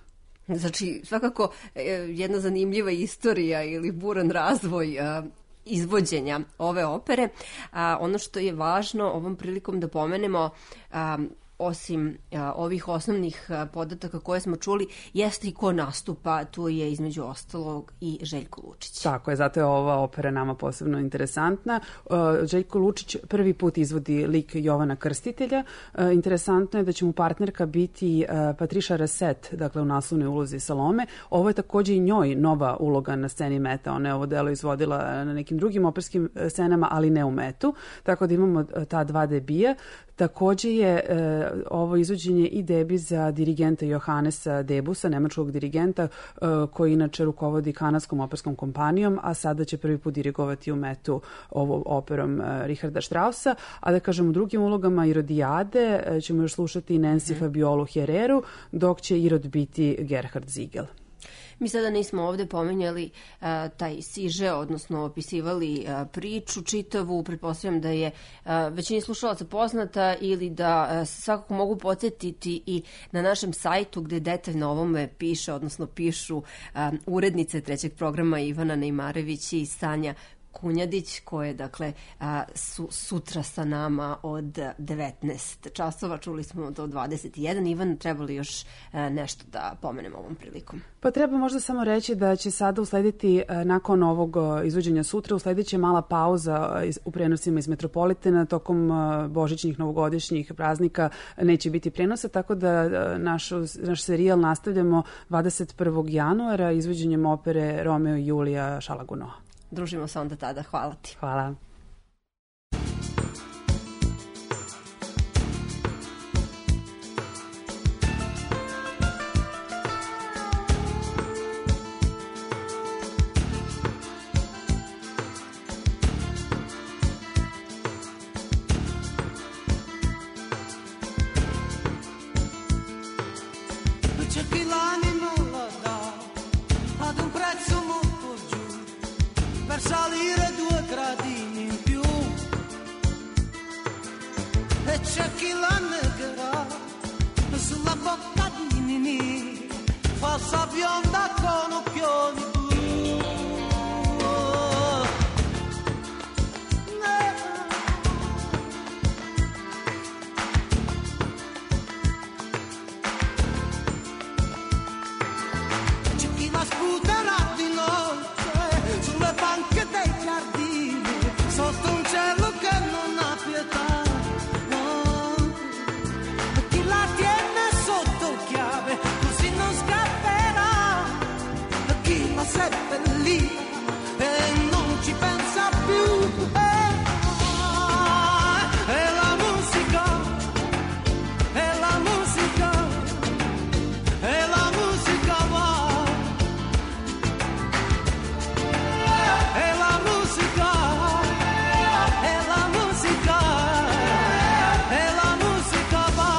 Znači, svakako jedna zanimljiva istorija ili buran razvoj izvođenja ove opere. A, ono što je važno ovom prilikom da pomenemo, a, osim a, ovih osnovnih a, podataka koje smo čuli, jeste i ko nastupa. Tu je između ostalog i Željko Lučić. Tako je, zato je ova opera nama posebno interesantna. Uh, Željko Lučić prvi put izvodi lik Jovana Krstitelja. Uh, interesantno je da će mu partnerka biti uh, Patricia Rasset, dakle u naslovnoj ulozi Salome. Ovo je takođe i njoj nova uloga na sceni Meta. Ona je ovo delo izvodila na nekim drugim operskim scenama, ali ne u Metu. Tako da imamo ta dva debija. Takođe je e, ovo izvođenje i debi za dirigenta Johannesa Debusa, nemačkog dirigenta, e, koji inače rukovodi kanadskom operskom kompanijom, a sada će prvi put dirigovati u Metu ovom operom e, Richarda Straussa. A da kažem, u drugim ulogama Irodijade e, ćemo još slušati Nancy mm. Fabiolu Hereru, dok će Irod biti Gerhard Ziegel. Mi sada nismo ovde pomenjali uh, taj siže, odnosno opisivali uh, priču čitavu. Pretpostavljam da je uh, većini slušalaca poznata ili da uh, svakako mogu podsjetiti i na našem sajtu gde detaljno ovome piše, odnosno pišu uh, urednice trećeg programa Ivana Nejmarević i Sanja Kunjadić, koje dakle su sutra sa nama od devetnaest časova, čuli smo do dvadeset jedan. Ivan, treba li još nešto da pomenemo ovom prilikom? Pa treba možda samo reći da će sada uslediti, nakon ovog izvođenja sutra, usledit mala pauza u prenosima iz Metropolitena. Tokom božićnih novogodišnjih praznika neće biti prenosa, tako da naš, naš serijal nastavljamo dvadeset prvog januara izvođenjem opere Romeo i Julija Šalagunoa. Družimo se onda tada. Hvala ti. Hvala. salire due gradini in più e c'è chi la negherà sulla bocca di Nini, falsa bionda con occhioni blu. C'è chi la sputerà di notte sulle banche dei giardini, sotto un cielo che non ha pietà. Seppellita e non ci pensa più. Eh, ah, è la musica, è la musica, è la musica va. È la musica, è la musica, è la musica va.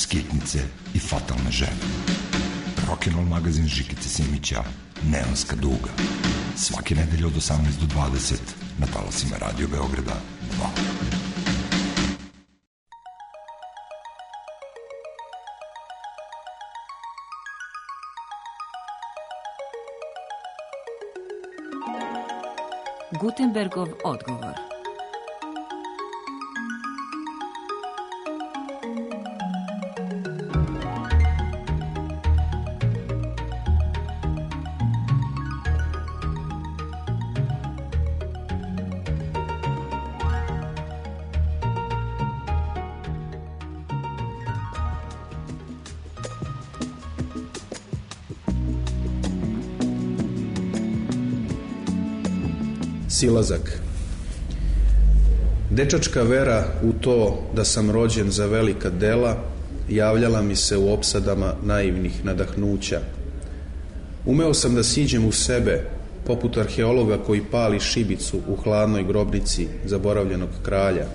skitnice i fatalne žene. Rock'n'roll magazin Žikice Simića, Neonska duga. Svake nedelje od osamnaest do dvadeset na talasima Radio Beograda dva. Gutenbergov odgovor. Silazak. Dečačka vera u to da sam rođen za velika dela javljala mi se u opsadama naivnih nadahnuća. Umeo sam da siđem u sebe, poput arheologa koji pali šibicu u hladnoj grobnici zaboravljenog kralja.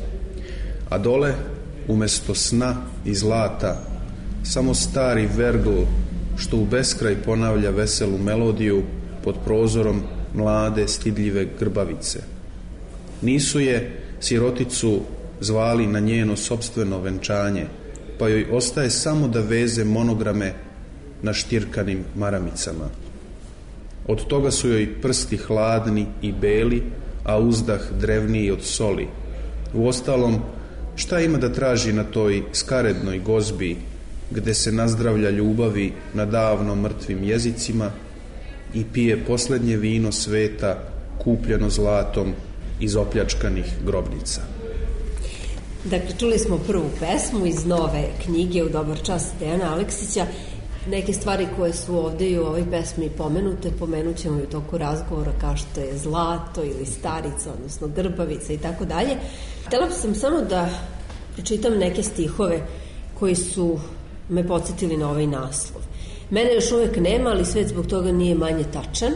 A dole, umesto sna i zlata, samo stari vergl što u beskraj ponavlja veselu melodiju pod prozorom mlade, stidljive grbavice. Nisu je, siroticu, zvali na njeno sopstveno venčanje, pa joj ostaje samo da veze monograme na štirkanim maramicama. Od toga su joj prsti hladni i beli, a uzdah drevniji od soli. Uostalom, šta ima da traži na toj skarednoj gozbi, gde se nazdravlja ljubavi na davno mrtvim jezicima i pije poslednje vino sveta kupljeno zlatom iz opljačkanih grobnica. Dakle, čuli smo prvu pesmu iz nove knjige U dobar čas Dejana Aleksića. Neke stvari koje su ovde i u ovoj pesmi pomenute, pomenut ćemo i u toku razgovora, kao što je zlato ili starica, odnosno grbavica i tako dalje. Htela sam samo da pročitam neke stihove koji su me podsjetili na ovaj naslov. Mene još uvek nema, ali svet zbog toga nije manje tačan.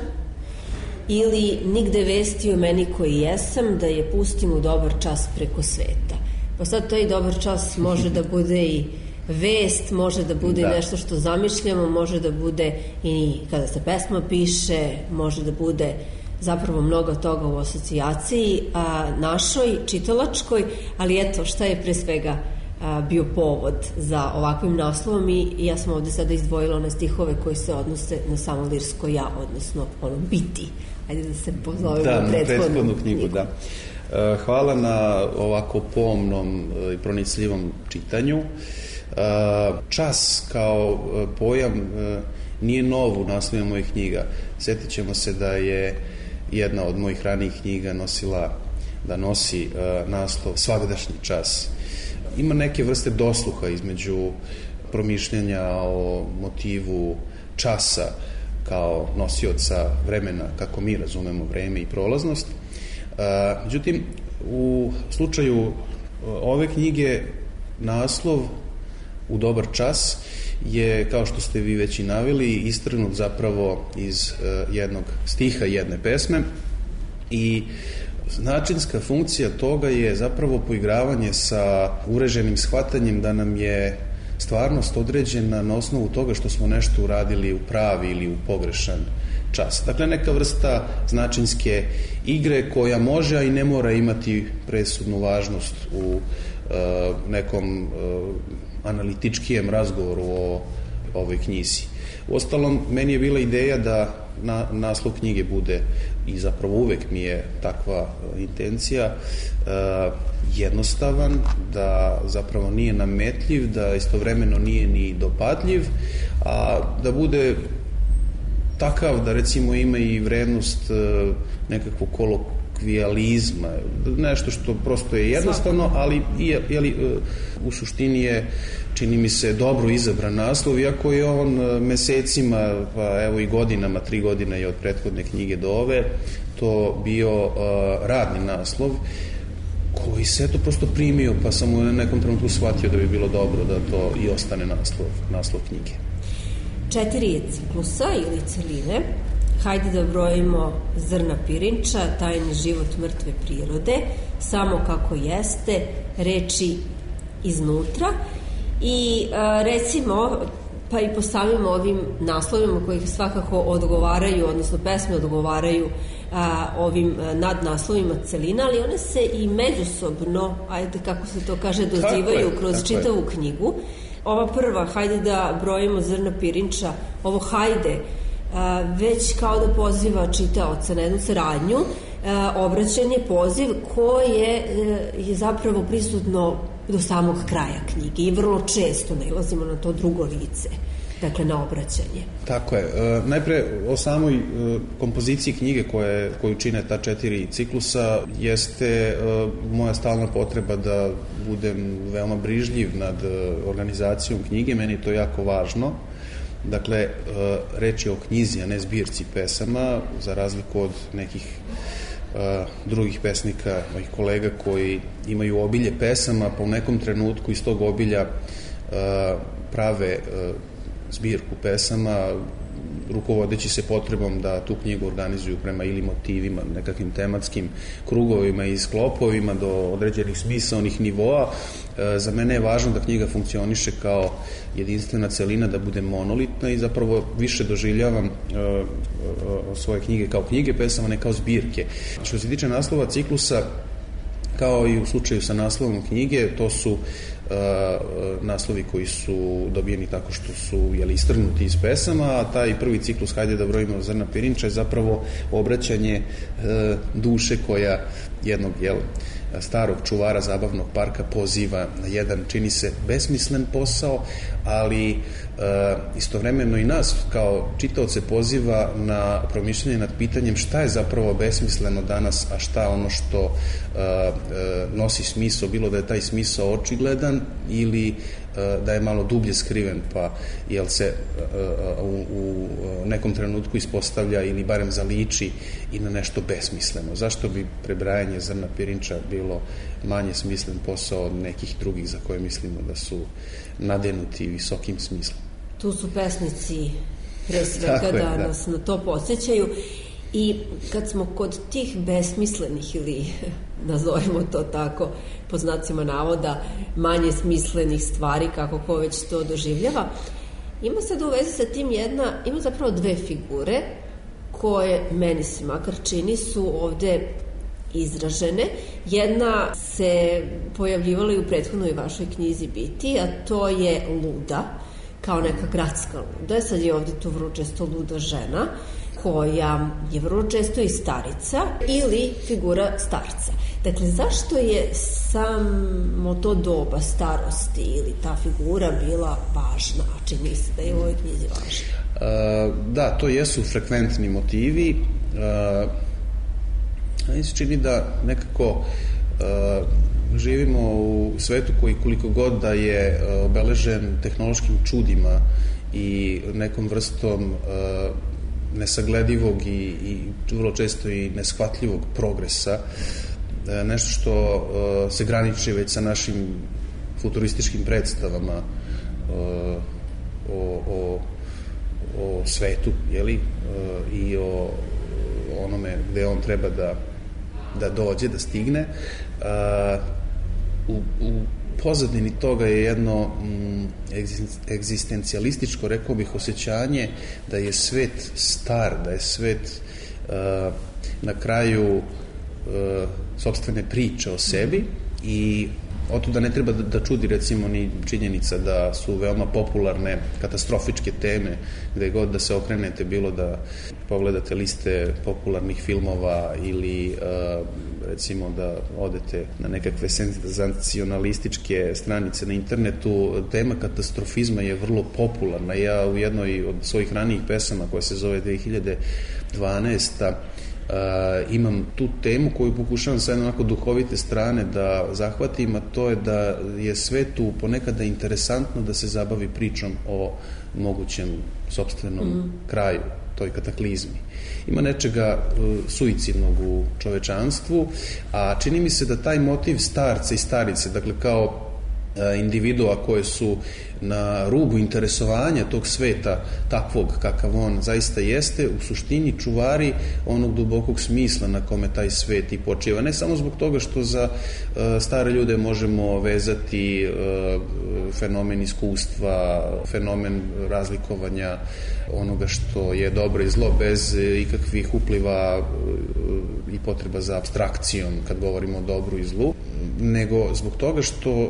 Ili nigde vesti o meni koji jesam, da je pustim u dobar čas preko sveta. Pa sad taj dobar čas može da bude i vest, može da bude da. nešto što zamišljamo, može da bude i kada se pesma piše, može da bude zapravo mnogo toga u asocijaciji a, našoj, čitalačkoj, ali eto, šta je pre svega a, bio povod za ovakvim naslovom i, i ja sam ovde sada izdvojila one stihove koji se odnose na samo lirsko ja, odnosno ono biti. Ajde da se pozovemo da, na prethodnu, prethodnu knjigu. knjigu da. Hvala na ovako pomnom i pronicljivom čitanju. Čas kao pojam nije nov u naslovima mojih knjiga. Sjetit ćemo se da je jedna od mojih ranijih knjiga nosila, da nosi naslov Svagdašnji čas. Ima neke vrste dosluha između promišljanja o motivu časa kao nosioca vremena, kako mi razumemo vreme i prolaznost. Međutim, u slučaju ove knjige naslov U dobar čas je, kao što ste vi već i naveli, istrgnut zapravo iz jednog stiha jedne pesme i načinska funkcija toga je zapravo poigravanje sa ureženim shvatanjem da nam je stvarnost određena na osnovu toga što smo nešto uradili u pravi ili u pogrešan čas. Dakle, neka vrsta značinske igre koja može, a i ne mora imati presudnu važnost u uh, nekom uh, analitičkijem razgovoru o ovoj knjizi. Uostalom, meni je bila ideja da na, naslov knjige bude, i zapravo uvek mi je takva uh, intencija, uh, jednostavan, da zapravo nije nametljiv, da istovremeno nije ni dopadljiv, a da bude takav da recimo ima i vrednost uh, nekakvog kolokvijalizma, nešto što prosto je jednostavno, ali i, jeli, uh, u suštini je, čini mi se, dobro izabran naslov, iako je on uh, mesecima, pa evo i godinama, tri godine je od prethodne knjige do ove, to bio uh, radni naslov, koji se to prosto primio, pa sam u nekom trenutku shvatio da bi bilo dobro da to i ostane naslov, naslov knjige. Četiri je ciklusa ili celine. Hajde da brojimo zrna pirinča, tajni život mrtve prirode, samo kako jeste, reči iznutra I recimo, pa i po samim ovim naslovima koji svakako odgovaraju, odnosno pesme odgovaraju a, ovim nadnaslovima celina, ali one se i međusobno, ajde kako se to kaže, dozivaju je, kroz čitavu je. knjigu. Ova prva, hajde da brojimo zrna pirinča, ovo hajde, a, već kao da poziva čitaoca na jednu saradnju, a, obraćanje, poziv koje je zapravo prisutno do samog kraja knjige i vrlo često nailazimo na to drugo lice, dakle na obraćanje. Tako je. E, najpre o samoj e, kompoziciji knjige koje, koju čine ta četiri ciklusa jeste e, moja stalna potreba da budem veoma brižljiv nad e, organizacijom knjige, meni je to jako važno. Dakle, e, reč je o knjizi, a ne zbirci pesama, za razliku od nekih Uh, drugih pesnika, mojih kolega koji imaju obilje pesama, pa u nekom trenutku iz tog obilja uh, prave uh, zbirku pesama, rukovodeći se potrebom da tu knjigu organizuju prema ili motivima, nekakvim tematskim krugovima i sklopovima do određenih smisaonih nivoa. Za mene je važno da knjiga funkcioniše kao jedinstvena celina, da bude monolitna i zapravo više doživljavam svoje knjige kao knjige pesama, ne kao zbirke. Što se tiče naslova ciklusa, kao i u slučaju sa naslovom knjige, to su uh, naslovi koji su dobijeni tako što su jeli, istrgnuti iz pesama, a taj prvi ciklus, hajde da brojimo zrna pirinča, je zapravo obraćanje uh, duše koja jednog jel, starog čuvara zabavnog parka poziva na jedan, čini se, besmislen posao, ali e, istovremeno i nas kao čitaoce poziva na promišljanje nad pitanjem šta je zapravo besmisleno danas, a šta ono što e, e, nosi smisao, bilo da je taj smisao očigledan ili e, da je malo dublje skriven, pa jel se e, u, u nekom trenutku ispostavlja ili barem zaliči i na nešto besmisleno. Zašto bi prebrajanje zrna pirinča bilo manje smislen posao od nekih drugih za koje mislimo da su nadenuti visokim smislom? Tu su pesnici pre svega da, da nas na to podsjećaju. I kad smo kod tih besmislenih ili nazovimo to tako po znacima navoda manje smislenih stvari, kako ko već to doživljava, ima sad u vezi sa tim jedna, ima zapravo dve figure koje meni se makar čini su ovde izražene. Jedna se pojavljivala i u prethodnoj vašoj knjizi Biti, a to je luda, kao neka gradska luda. Sad je ovde to vrlo često luda žena, koja je vrlo često i starica ili figura starca. Dakle, zašto je samo to doba starosti ili ta figura bila važna, a čini se da je u ovoj knjizi važna? Uh, da, to jesu frekventni motivi. Uh, meni se čini da nekako uh, živimo u svetu koji koliko god da je uh, obeležen tehnološkim čudima i nekom vrstom uh, nesagledivog i, i vrlo često i neshvatljivog progresa, nešto što uh, se graniči već sa našim futurističkim predstavama uh, o, o, o svetu, jeli, uh, i o onome gde on treba da, da dođe, da stigne. Uh, u, u pozadini toga je jedno mm, egzistencijalističko, rekao bih, osjećanje da je svet star, da je svet uh, na kraju uh, sopstvene priče o sebi i otuda ne treba da, da čudi recimo ni činjenica da su veoma popularne katastrofičke teme gde god da se okrenete, bilo da pogledate liste popularnih filmova ili uh, recimo da odete na nekakve senzacionalističke stranice na internetu, tema katastrofizma je vrlo popularna. Ja u jednoj od svojih ranijih pesama koja se zove dve hiljade dvanaesta Uh, imam tu temu koju pokušavam sa jedno onako duhovite strane da zahvatim, a to je da je svetu ponekada interesantno da se zabavi pričom o mogućem sopstvenom mm. kraju, toj kataklizmi. Ima nečega uh, suicidnog u čovečanstvu, a čini mi se da taj motiv starca i starice, dakle kao individua koje su na rubu interesovanja tog sveta takvog kakav on zaista jeste, u suštini čuvari onog dubokog smisla na kome taj svet i počiva. Ne samo zbog toga što za uh, stare ljude možemo vezati uh, fenomen iskustva, fenomen razlikovanja onoga što je dobro i zlo bez ikakvih upliva uh, i potreba za apstrakcijom kad govorimo o dobru i zlu, nego zbog toga što uh,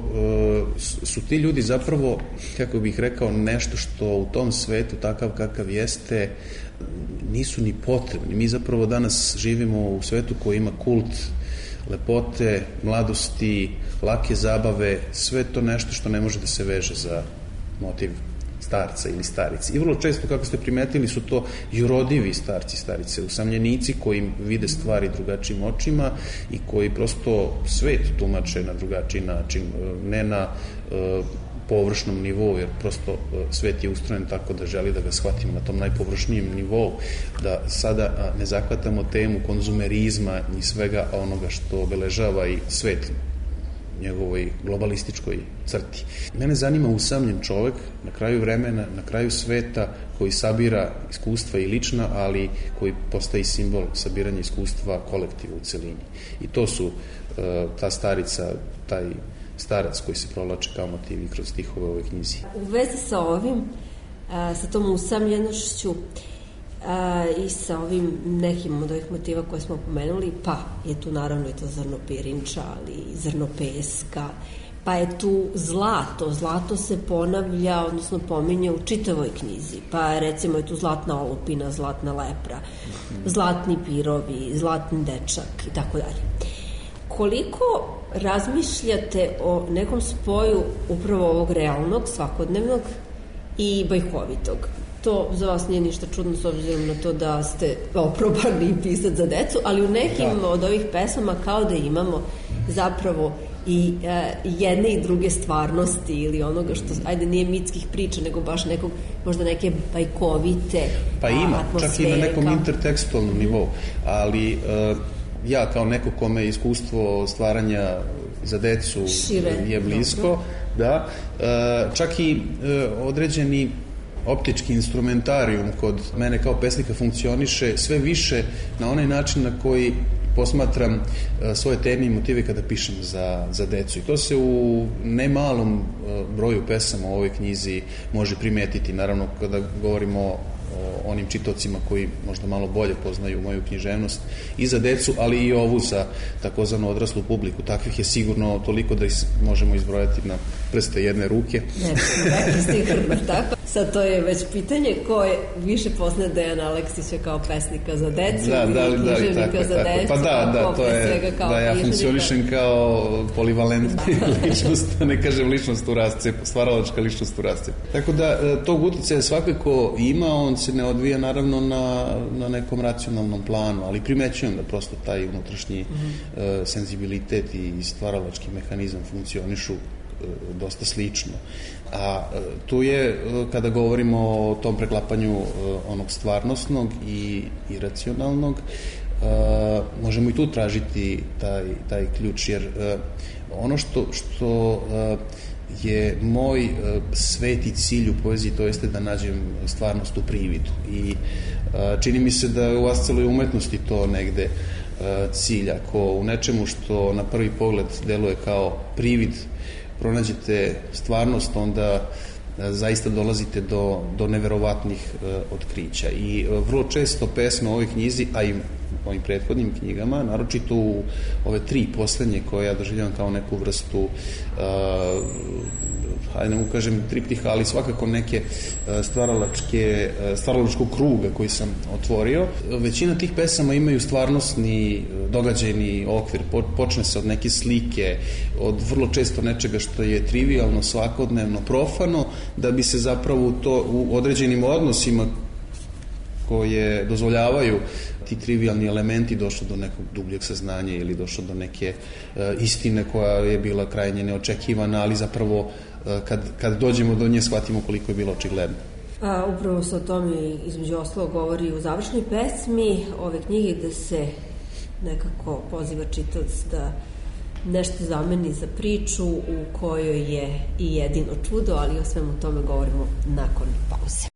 su ti ljudi zapravo, kako bih rekao, nešto što u tom svetu takav kakav jeste nisu ni potrebni. Mi zapravo danas živimo u svetu koji ima kult lepote, mladosti, lake zabave, sve to nešto što ne može da se veže za motiv starca ili starice. I vrlo često, kako ste primetili, su to jurodivi starci i starice, usamljenici koji vide stvari drugačijim očima i koji prosto svet tumače na drugačiji način, ne na uh, površnom nivou, jer prosto uh, svet je ustrojen tako da želi da ga shvatimo na tom najpovršnijem nivou, da sada uh, ne zahvatamo temu konzumerizma i svega onoga što obeležava i svet njegovoj globalističkoj crti. Mene zanima usamljen čovek na kraju vremena, na kraju sveta, koji sabira iskustva i lična, ali koji postaje simbol sabiranja iskustva kolektiva u celini. I to su uh, ta starica, taj starac koji se provlače kao motiv i kroz stihove u ovoj knjizi. U vezi sa ovim, a, sa tom usamljenošću a, i sa ovim nekim od ovih motiva koje smo pomenuli, pa je tu naravno i to zrno pirinča, ali i zrno peska, pa je tu zlato. Zlato se ponavlja, odnosno pominje u čitavoj knjizi. Pa recimo je tu zlatna olupina, zlatna lepra, zlatni pirovi, zlatni dečak i tako dalje. Koliko razmišljate o nekom spoju upravo ovog realnog, svakodnevnog i bajkovitog? To za vas nije ništa čudno s obzirom na to da ste oprobani pisac za decu, ali u nekim da. od ovih pesama kao da imamo zapravo i e, jedne i druge stvarnosti ili onoga što, ajde, nije mitskih priča, nego baš nekog, možda neke bajkovite pa ima, atmosfere. Čak i na nekom intertekstualnom nivou, ali e, ja kao neko kome iskustvo stvaranja za decu Šire, je blisko, dobro. da, e, čak i e, određeni optički instrumentarijum kod mene kao pesnika funkcioniše sve više na onaj način na koji posmatram uh, svoje teme i motive kada pišem za, za decu. I to se u nemalom uh, broju pesama u ovoj knjizi može primetiti. Naravno, kada govorimo o onim čitocima koji možda malo bolje poznaju moju književnost i za decu, ali i ovu za takozvanu odraslu publiku. Takvih je sigurno toliko da ih možemo izbrojati na prste jedne ruke. Ne, rekli ste ih hrba, tako? Sad to je već pitanje ko je više poznaje Dejana Aleksića kao pesnika za decu da, ili da, književnika da, za decu. Pa da, da, to je da ja funkcionišem kao polivalentni ličnost, ne kažem ličnost u rascepu, stvaralačka ličnost u rascepu. Tako da tog uticaja svakako ima, on se ne odvija naravno na, na nekom racionalnom planu, ali primećujem da prosto taj unutrašnji mm-hmm. uh, senzibilitet i stvaralački mehanizam funkcionišu uh, dosta slično. A uh, tu je, uh, kada govorimo o tom preklapanju uh, onog stvarnosnog i, i racionalnog, uh, možemo i tu tražiti taj, taj ključ, jer uh, ono što, što uh, je moj uh, sveti cilj u poeziji, to jeste da nađem stvarnost u prividu. I uh, čini mi se da u asceloj umetnosti to negde uh, cilj. Ako u nečemu što na prvi pogled deluje kao privid pronađete stvarnost, onda uh, zaista dolazite do, do neverovatnih uh, otkrića. I uh, vrlo često pesme u ovoj knjizi, a i ovim prethodnim knjigama, naročito u ove tri poslednje koje ja doživljavam kao neku vrstu uh, hajde ne mu kažem triptiha, ali svakako neke uh, stvaralačke uh, stvaralačkog kruga koji sam otvorio. Većina tih pesama imaju stvarnosni događajni okvir, po, počne se od neke slike, od vrlo često nečega što je trivialno, svakodnevno, profano, da bi se zapravo to u određenim odnosima koje dozvoljavaju ti trivialni elementi došlo do nekog dubljeg saznanja ili došlo do neke uh, istine koja je bila krajnje neočekivana, ali zapravo uh, kad, kad dođemo do nje shvatimo koliko je bilo očigledno. A, upravo se o tome između ostalog govori u završnoj pesmi ove knjige, gde se nekako poziva čitac da nešto zameni za priču u kojoj je i jedino čudo, ali o svemu tome govorimo nakon pauze.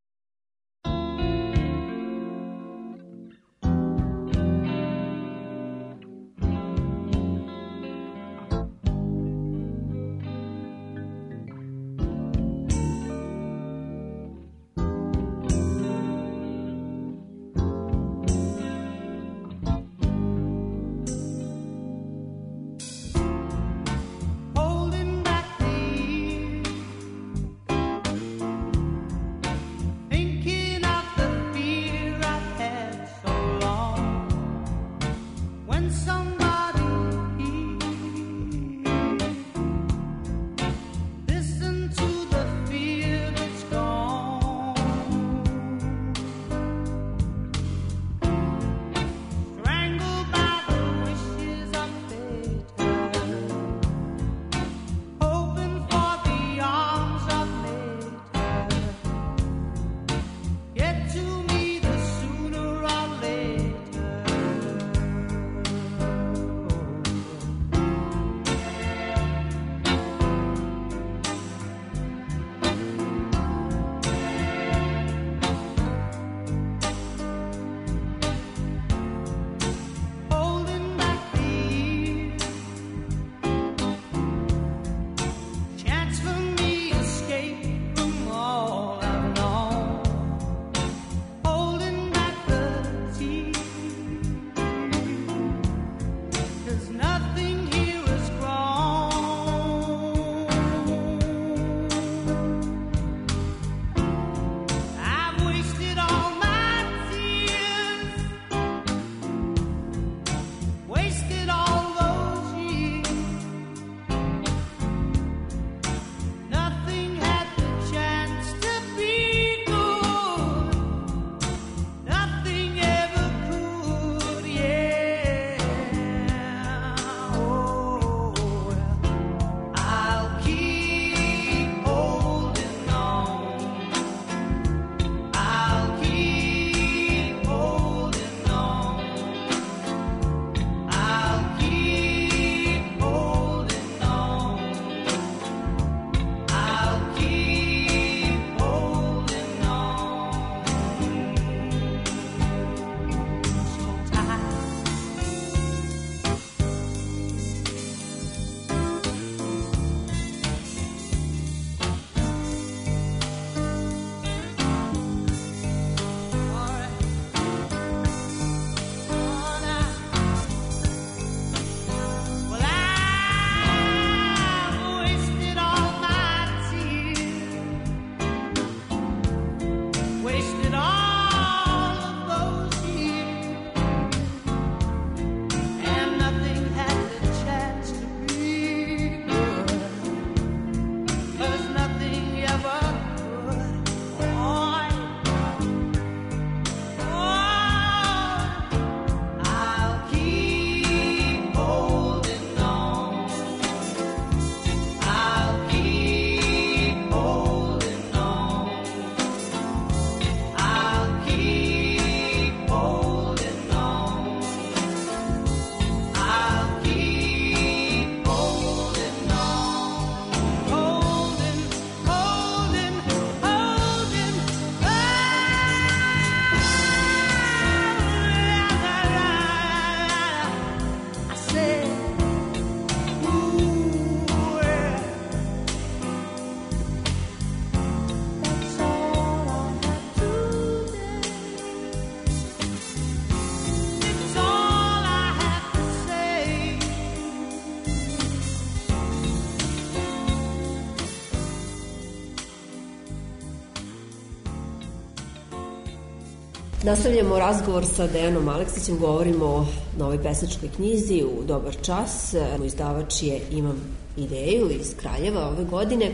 Nastavljamo razgovor sa Dejanom Aleksićem, govorimo o novoj pesničkoj knjizi U dobar čas. Izdavač je Imam ideju iz Kraljeva ove godine.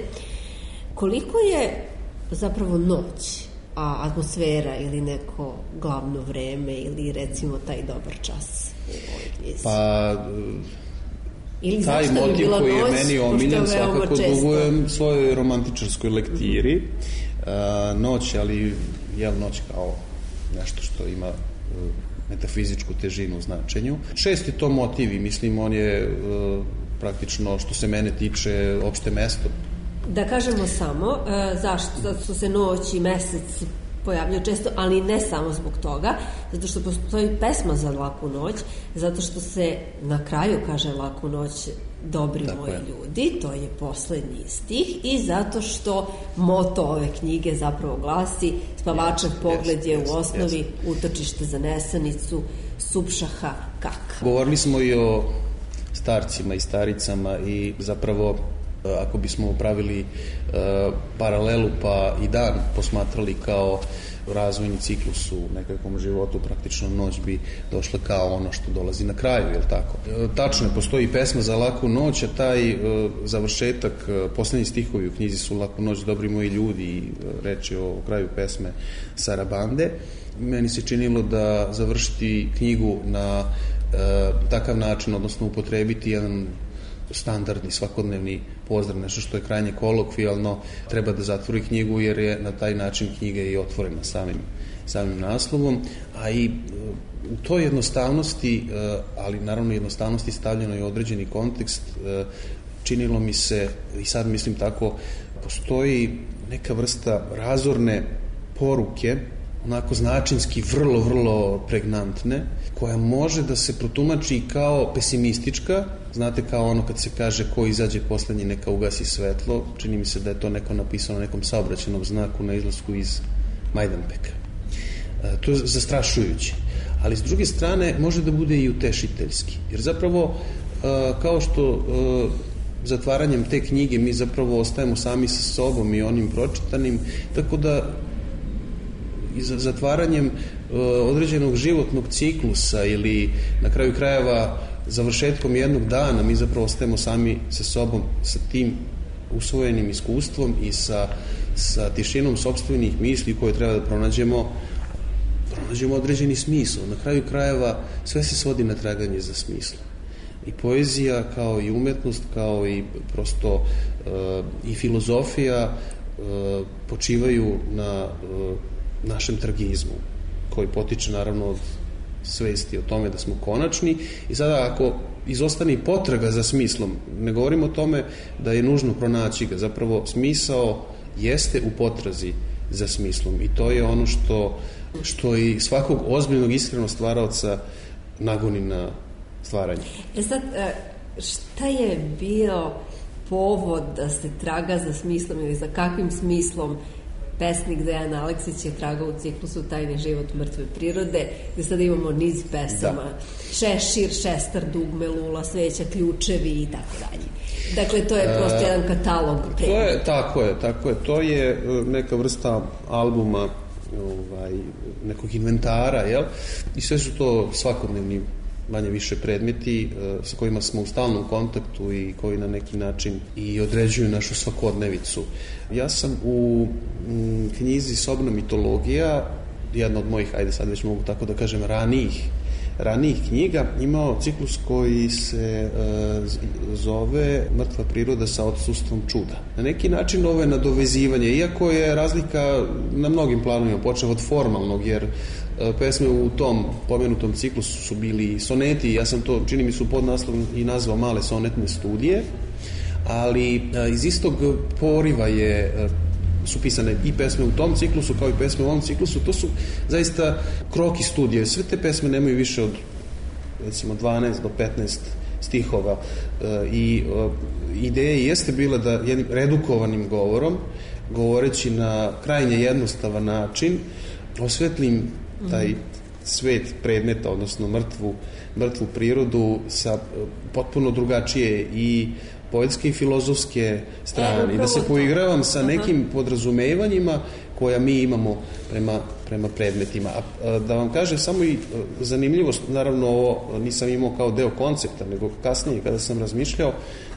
Koliko je zapravo noć, a atmosfera ili neko glavno vreme ili recimo taj dobar čas u ovoj knjizi? Pa... Ili taj motiv koji je meni omiljen svakako dugujem svojoj romantičarskoj lektiri. Uh, noć, ali jel noć kao nešto što ima metafizičku težinu u značenju. Šesti to motivi, mislim, on je praktično, što se mene tiče, opšte mesto. Da kažemo samo, zašto? Zato što se noć i mesec pojavljaju često, ali ne samo zbog toga, zato što postoji pesma za Laku noć, zato što se na kraju kaže Laku noć, dobri tako moji je. Ljudi, to je poslednji stih, i zato što moto ove knjige zapravo glasi spavačev yes, pogled yes, je yes, u osnovi yes. utočište za nesanicu, supšaha kak. Govorili smo i o starcima i staricama i zapravo ako bismo pravili uh, paralelu pa i dan posmatrali kao razvojni ciklus u nekakvom životu, praktično noć bi došla kao ono što dolazi na kraju, je li tako? E, tačno je, postoji pesma za Laku noć, a taj e, završetak, e, poslednji stihovi u knjizi su Laku noć, dobri moji ljudi, i e, reč je o kraju pesme Sarabande. Meni se činilo da završiti knjigu na e, takav način, odnosno upotrebiti jedan standardni, svakodnevni pozdrav, nešto što je krajnje kolokvijalno, treba da zatvori knjigu jer je na taj način knjiga i otvorena samim, samim naslovom, a i u toj jednostavnosti, ali naravno jednostavnosti stavljeno je određeni kontekst, činilo mi se, i sad mislim tako, postoji neka vrsta razorne poruke, onako značinski vrlo, vrlo pregnantne, koja može da se protumači kao pesimistička. Znate, kao ono kad se kaže ko izađe poslednji neka ugasi svetlo, čini mi se da je to neko napisano na nekom saobraćajnom znaku na izlasku iz Majdanpeka. E, to je zastrašujuće. Ali s druge strane može da bude i utešiteljski. Jer zapravo, e, kao što e, zatvaranjem te knjige mi zapravo ostajemo sami sa sobom i onim pročitanim, tako da i za zatvaranjem e, određenog životnog ciklusa ili na kraju krajeva završetkom jednog dana mi zapravo ostajemo sami sa sobom, sa tim usvojenim iskustvom i sa, sa tišinom sopstvenih misli koje treba da pronađemo pronađemo određeni smisao. Na kraju krajeva sve se svodi na traganje za smislom. I poezija kao i umetnost, kao i prosto e, i filozofija e, počivaju na e, našem tragizmu, koji potiče naravno od svesti o tome da smo konačni. I sada ako izostane potraga za smislom, ne govorimo o tome da je nužno pronaći ga, zapravo smisao jeste u potrazi za smislom i to je ono što, što i svakog ozbiljnog iskrenog stvaraoca nagoni na stvaranje. E sad, šta je bio povod da se traga za smislom ili za kakvim smislom pesnik Dejan Aleksić je tragao u ciklusu Tajni život mrtve prirode, gde sada imamo niz pesama, da. Šešir, Šestar, Dugme, Lula, Sveća, Ključevi i tako dalje. Dakle, to je prosto e, jedan katalog. To je, tako je, tako je. To je neka vrsta albuma, ovaj, nekog inventara, jel? I sve su to svakodnevni manje više predmeti s kojima smo u stalnom kontaktu i koji na neki način i određuju našu svakodnevicu. Ja sam u knjizi Sobna mitologija, jedna od mojih, ajde sad već mogu tako da kažem, ranijih, ranijih knjiga, imao ciklus koji se uh, zove Mrtva priroda sa odsustvom čuda. Na neki način ovo je nadovezivanje, iako je razlika na mnogim planovima, počeo od formalnog, jer pesme u tom pomenutom ciklusu su bili soneti, ja sam to, čini mi su podnaslov i nazvao Male sonetne studije, ali iz istog poriva je, su pisane i pesme u tom ciklusu kao i pesme u ovom ciklusu. To su zaista kroki studije. Sve te pesme nemaju više od recimo dvanaest do petnaest stihova i ideja jeste bila da jednim redukovanim govorom, govoreći na krajnje jednostavan način, osvetlim taj svet predmeta, odnosno mrtvu, mrtvu prirodu sa potpuno drugačije i poetske i filozofske strane. I da se poigravam sa nekim podrazumevanjima koja mi imamo prema, prema predmetima. A da vam kažem samo i zanimljivost, naravno ovo nisam imao kao deo koncepta, nego kasnije kada sam razmišljao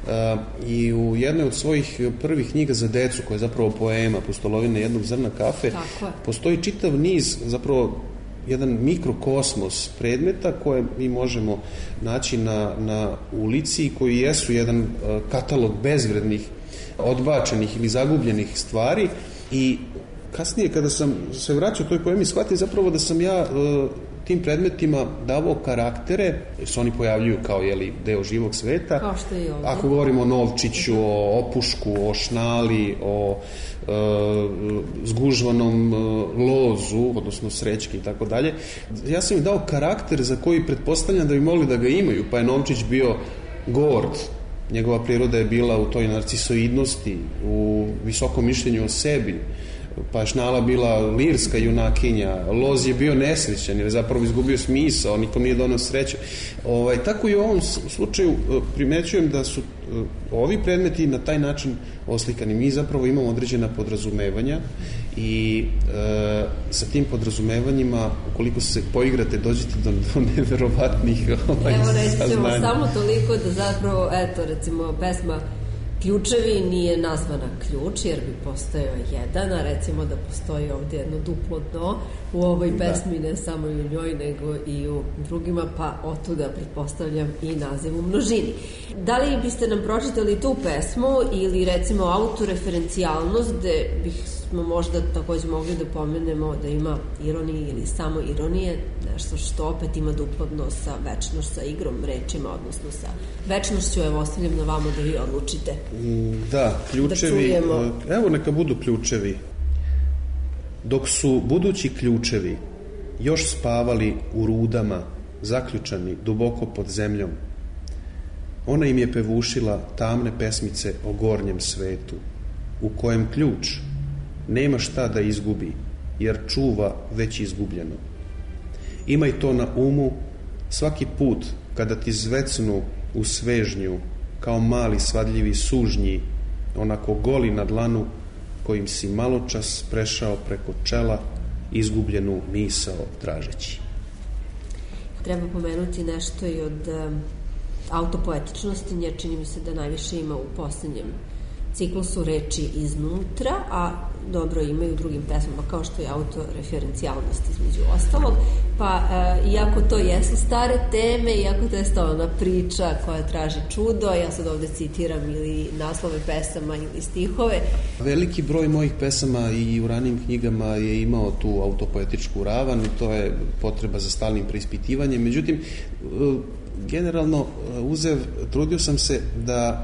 i u jednoj od svojih prvih knjiga za decu, koja je zapravo poema Pustolovine jednog zrna kafe, postoji čitav niz, zapravo jedan mikrokosmos predmeta koje mi možemo naći na, na ulici, koji jesu jedan katalog bezvrednih, odbačenih ili zagubljenih stvari. I kasnije kada sam se vraćao toj poemi, shvatio zapravo da sam ja tim predmetima davao karaktere, jer se oni pojavljuju kao jeli, deo živog sveta. Kao što je i ovdje. Ako govorimo o novčiću, o opušku, o šnali, o e, zgužvanom e, lozu, odnosno srećki i tako dalje, ja sam im dao karakter za koji pretpostavljam da bi mogli da ga imaju, pa je Novčić bio gord, njegova priroda je bila u toj narcisoidnosti, u visokom mišljenju o sebi, pa je šnala bila lirska junakinja, loz je bio nesrećan jer je zapravo izgubio smisao, nikom nije donao sreću. Ovaj, tako i u ovom slučaju primećujem da su ovi predmeti na taj način oslikani. Mi zapravo imamo određena podrazumevanja i e, sa tim podrazumevanjima, ukoliko se poigrate, dođete do, do neverovatnih ovaj, Evo rećemo saznanja. samo toliko da zapravo, eto, recimo, pesma Ključevi nije nazvana ključ, jer bi postojao jedan, a recimo da postoji ovdje jedno duplo dno u ovoj pesmi, da. Ne samo i u njoj, nego i u drugima, pa otuda pretpostavljam i naziv u množini. Da li biste nam pročitali tu pesmu ili recimo autoreferencijalnost, gde bismo možda također mogli da pomenemo da ima ironije ili samo ironije, nešto što opet ima duplo dno sa večnošću, sa igrom rečima, odnosno sa večnošću. Evo, ostavljam na vama da vi odlučite. Da, ključevi, da evo neka budu ključevi. Dok su budući ključevi još spavali u rudama, zaključani duboko pod zemljom, ona im je pevušila tamne pesmice o gornjem svetu, u kojem ključ nema šta da izgubi, jer čuva već izgubljeno. Imaj to na umu svaki put kada ti zvecnu u svežnju kao mali svadljivi sužnji, onako goli na dlanu kojim si maločas prešao preko čela izgubljenu misao tražeći. Treba pomenuti nešto i od um, autopoetičnosti, nje čini mi se da najviše ima u posljednjem ciklusu reči iznutra, a dobro ima i u drugim pesmama, kao što je autoreferencijalnost između ostalog. Pa, e, iako to jesu stare teme, iako to je stalna priča koja traži čudo, ja sad ovde citiram ili naslove pesama ili stihove. Veliki broj mojih pesama i u ranijim knjigama je imao tu autopoetičku ravan i to je potreba za stalnim preispitivanjem. Međutim, generalno uzev, trudio sam se da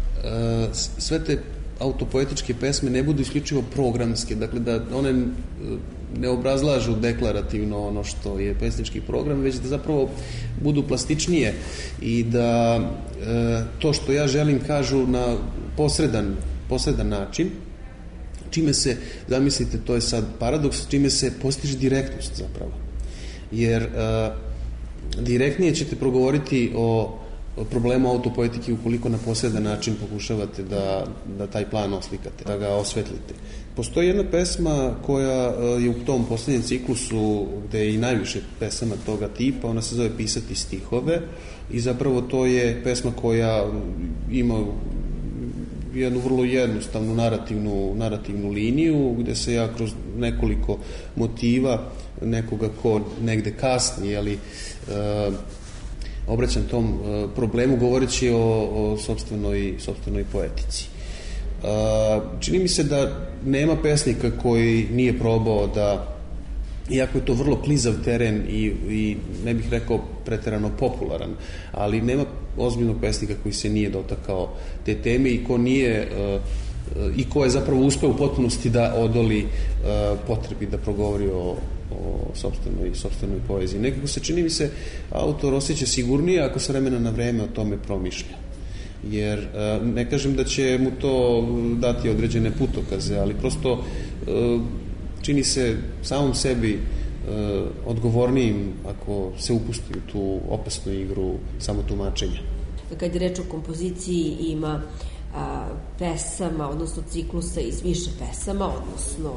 sve te autopoetičke pesme ne budu isključivo programske, dakle da one ne obrazlažu deklarativno ono što je pesnički program, već da zapravo budu plastičnije i da e, to što ja želim kažu na posredan, posredan način, čime se, zamislite, to je sad paradoks, čime se postiže direktnost zapravo. Jer e, direktnije ćete progovoriti o problemu autopoetike ukoliko na posredan način pokušavate da, da taj plan oslikate, da ga osvetlite. Postoji jedna pesma koja je u tom posljednjem ciklusu gde je i najviše pesama toga tipa, ona se zove Pisati stihove i zapravo to je pesma koja ima jednu vrlo jednostavnu narativnu, narativnu liniju gde se ja kroz nekoliko motiva nekoga ko negde kasni, jeli, uh, obraćam tom uh, problemu govoreći o, o sopstvenoj, sopstvenoj poetici. Uh, čini mi se da nema pesnika koji nije probao da, iako je to vrlo klizav teren i, i ne bih rekao preterano popularan, ali nema ozbiljnog pesnika koji se nije dotakao te teme i ko nije uh, i ko je zapravo uspeo u potpunosti da odoli uh, potrebi da progovori o o sopstvenoj, sopstvenoj poeziji. Nekako se čini mi se autor osjeća sigurnije ako se vremena na vreme o tome promišlja. Jer ne kažem da će mu to dati određene putokaze, ali prosto čini se samom sebi odgovornijim ako se upusti u tu opasnu igru samotumačenja. Kad je reč o kompoziciji, ima a, pesama, odnosno ciklusa iz više pesama, odnosno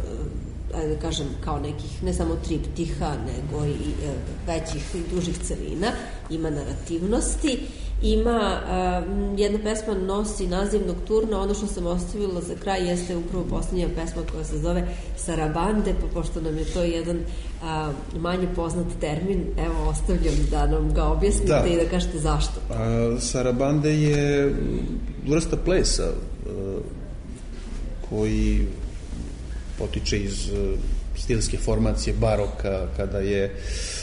a, da kažem, kao nekih, ne samo triptiha, nego i e, većih i dužih celina, ima narativnosti, ima, a, jedna pesma nosi naziv Nokturna, ono što sam ostavila za kraj jeste upravo posljednja pesma koja se zove Sarabande, pa pošto nam je to jedan a, manje poznat termin, evo ostavljam da nam ga objasnite da. I da kažete zašto. A, Sarabande je vrsta plesa a, koji potiče iz stilske formacije baroka, kada je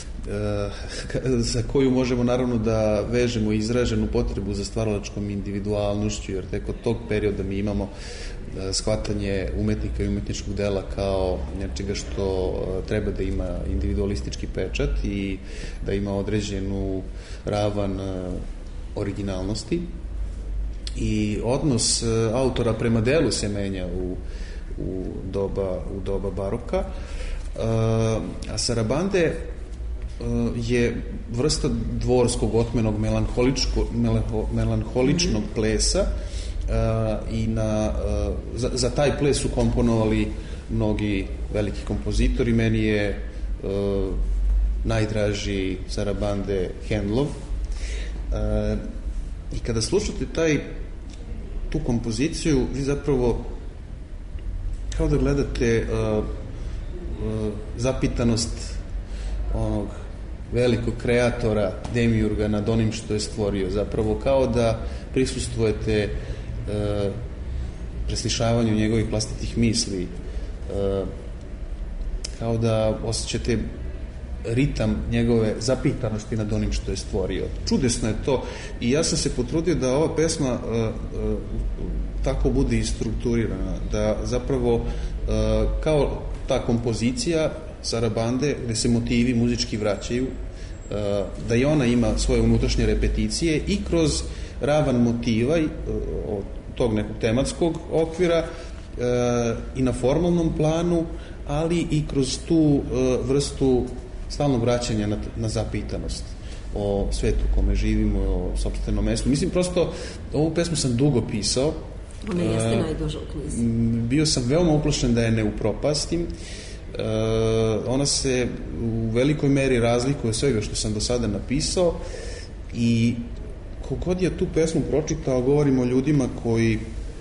za koju možemo naravno da vežemo izraženu potrebu za stvaralačkom individualnošću, jer tek od tog perioda mi imamo shvatanje umetnika i umetničkog dela kao nečega što treba da ima individualistički pečat i da ima određenu ravan originalnosti. I odnos autora prema delu se menja u, u, doba, u doba baroka. A sarabande je vrsta dvorskog, otmenog, melanholičnog plesa i na, za, za taj ples su komponovali mnogi veliki kompozitori. Meni je najdraži sarabande Handlov. I kada slušate taj, tu kompoziciju, vi zapravo kao da gledate uh, uh, zapitanost onog velikog kreatora Demiurga nad onim što je stvorio. Zapravo kao da prisustvujete uh, preslišavanju njegovih vlastitih misli, uh, kao da osjećate ritam njegove zapitanosti nad onim što je stvorio. Čudesno je to i ja sam se potrudio da ova pesma uh, uh, tako bude i strukturirana, da zapravo uh, kao ta kompozicija sarabande gde se motivi muzički vraćaju, uh, da i ona ima svoje unutrašnje repeticije i kroz ravan motiva uh, od tog nekog tematskog okvira uh, i na formalnom planu, ali i kroz tu uh, vrstu stalnog vraćanja na, na zapitanost o svetu u kome živimo, o sopstvenom mestu. Mislim, prosto, ovu pesmu sam dugo pisao. Ona jeste uh, najduža u knjizi. Bio sam veoma uplašen da je ne upropastim. Uh, ona se u velikoj meri razlikuje od svega što sam do sada napisao i kogod je tu pesmu pročitao, govorimo o ljudima koji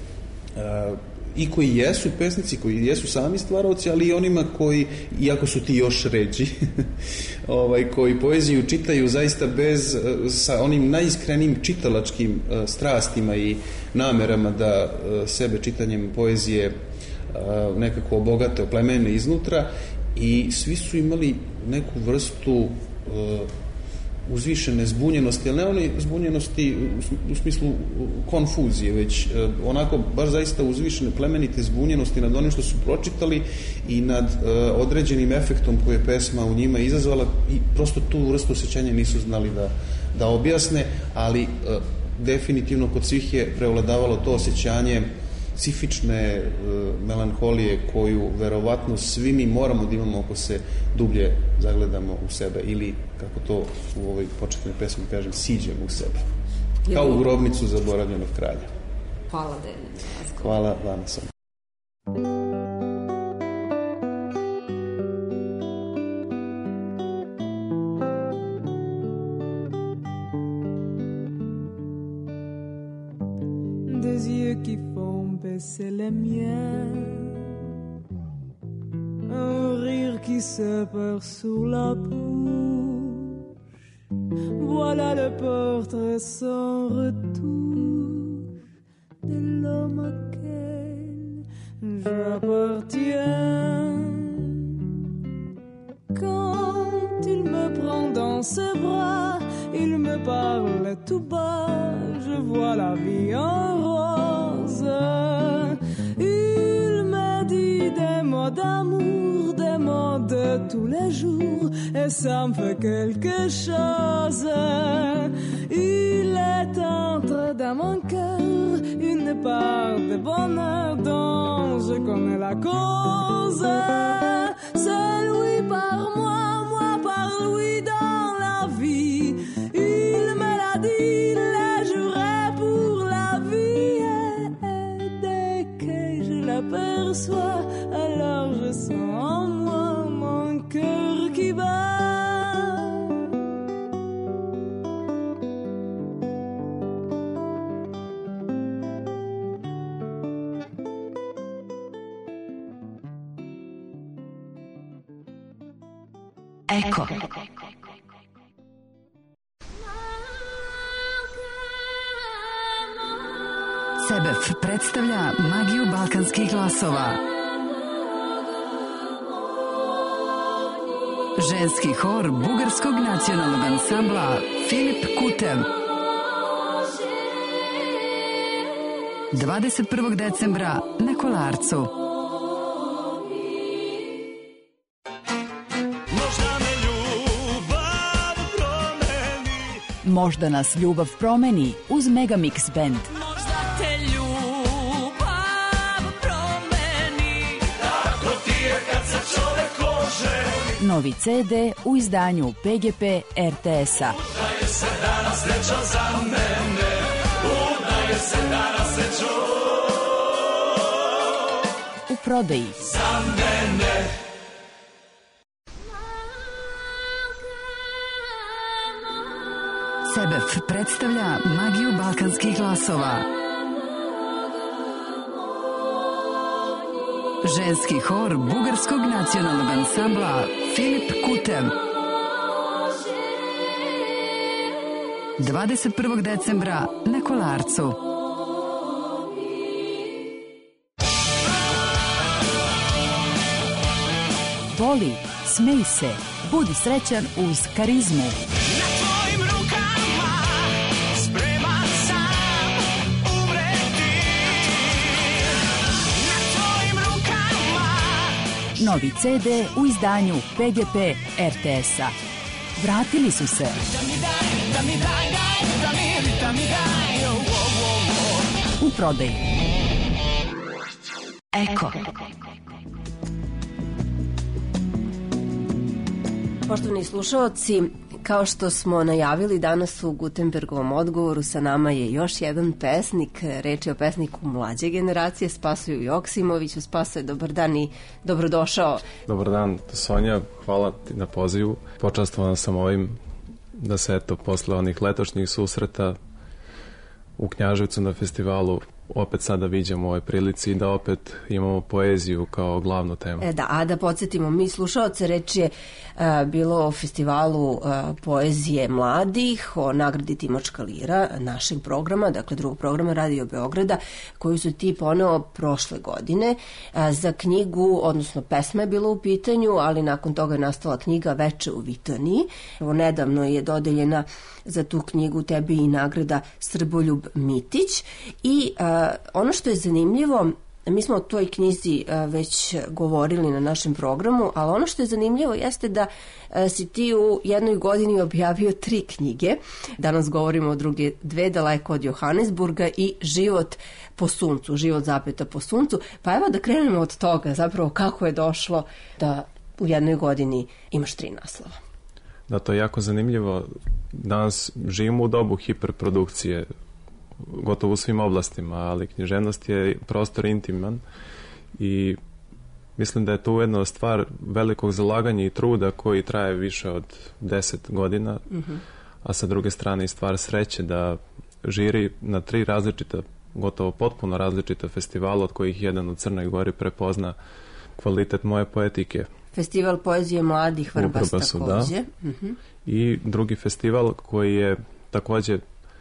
uh, i koji jesu pesnici, koji jesu sami stvaraoci, ali i onima koji, iako su ti još ređi, ovaj, koji poeziju čitaju zaista bez, sa onim najiskrenijim čitalačkim uh, strastima i namerama da uh, sebe čitanjem poezije uh, nekako obogate, oplemene iznutra, i svi su imali neku vrstu uh, uzvišene zbunjenosti, ali ne one zbunjenosti u, u smislu konfuzije, već uh, onako baš zaista uzvišene plemenite zbunjenosti nad onim što su pročitali i nad uh, određenim efektom koje je pesma u njima izazvala, i prosto tu vrstu osjećanja nisu znali da, da objasne, ali uh, definitivno kod svih je preovladavalo to osjećanje specifične uh, melanholije koju verovatno svi mi moramo da imamo ako se dublje zagledamo u sebe, ili kako to u ovoj početnoj pesmi kažem, siđemo u sebe. Kao u grobnicu zaboravljenog kralja. Hvala, Dejan. Hvala vama sam. Des yeux qui font baisser les miens, un rire qui se perd sur la bouche, voilà le portrait sans retouche de l'homme auquel j'appartiens. Quand il me prend dans ses bras, il me parle tout bas, je vois la vie en rose. Il me dit des mots d'amour, des mots de tous les jours, et ça me fait quelque chose. Il est entré dans mon cœur une part de bonheur dont je connais la cause. C'est lui par moi, moi par lui dans la vie. Il me l'a dit, le jurait pour la vie. Et dès que je l'aperçois, alors je sens en moi mon cœur qui bat. Eko. Sebef predstavlja magiju balkanskih glasova. Ženski hor Bugarskog nacionalnog ansambla Filip Kutev. dvadeset prvog decembra na Kolarcu. Možda nas ljubav promeni uz Megamix Band. Možda te ljubav promeni, tako ti je kad se čovek oženi. Novi ce de u izdanju pe ge pe er te es-a. Udaje se danas sreća za mene, udaje se danas sreća u prodaji. Za mene. Sebef predstavlja magiju balkanskih glasova. Ženski hor Bugarskog nacionalnog ansambla Filip Kutev. dvadeset prvog decembra na Kolarcu. Voli, smej se, budi srećan uz karizmu. Novi ce de u izdanju pe ge pe er te es-a. Vratili su se. U prodaji. Eko. Poštovani slušaoci, kao što smo najavili danas u Gutenbergovom odgovoru, sa nama je još jedan pesnik. Reč je o pesniku mlađe generacije, Spasoju Joksimoviću. Spasoje, dobar dan i dobrodošao. Dobar dan, Sonja, hvala ti na pozivu. Počastvovan sam ovim da se eto posle onih letošnjih susreta u Knjaževcu na festivalu opet sada viđamo u ovoj prilici i da opet imamo poeziju kao glavnu temu. E da, a da podsjetimo mi slušaoce, reč je a, bilo o festivalu a, poezije mladih, o nagradi Timočka lira našeg programa, dakle drugog programa Radio Beograda, koju su ti poneo prošle godine a, za knjigu, odnosno pesma je bila u pitanju, ali nakon toga je nastala knjiga Veče u Vitaniji. Evo, nedavno je dodeljena za tu knjigu tebi i nagrada Srboljub Mitić i a, ono što je zanimljivo, mi smo o toj knjizi a, već govorili na našem programu, ali ono što je zanimljivo jeste da a, si ti u jednoj godini objavio tri knjige. Danas govorimo o druge dve, Daleko od Johannesburga i Život po suncu, Život zapeta po suncu. Pa evo da krenemo od toga, zapravo kako je došlo da u jednoj godini imaš tri naslova. Da, to je jako zanimljivo. Danas živimo u dobu hiperprodukcije, gotovo u svim oblastima, ali književnost je prostor intiman i mislim da je to ujedno stvar velikog zalaganja i truda koji traje više od deset godina, mm-hmm. a sa druge strane i stvar sreće da žiri na tri različita, gotovo potpuno različita festivala, od kojih jedan u Crnoj Gori prepozna kvalitet moje poetike. Festival poezije mladih Vrbas takođe. Da. Mm-hmm. I drugi festival koji je takođe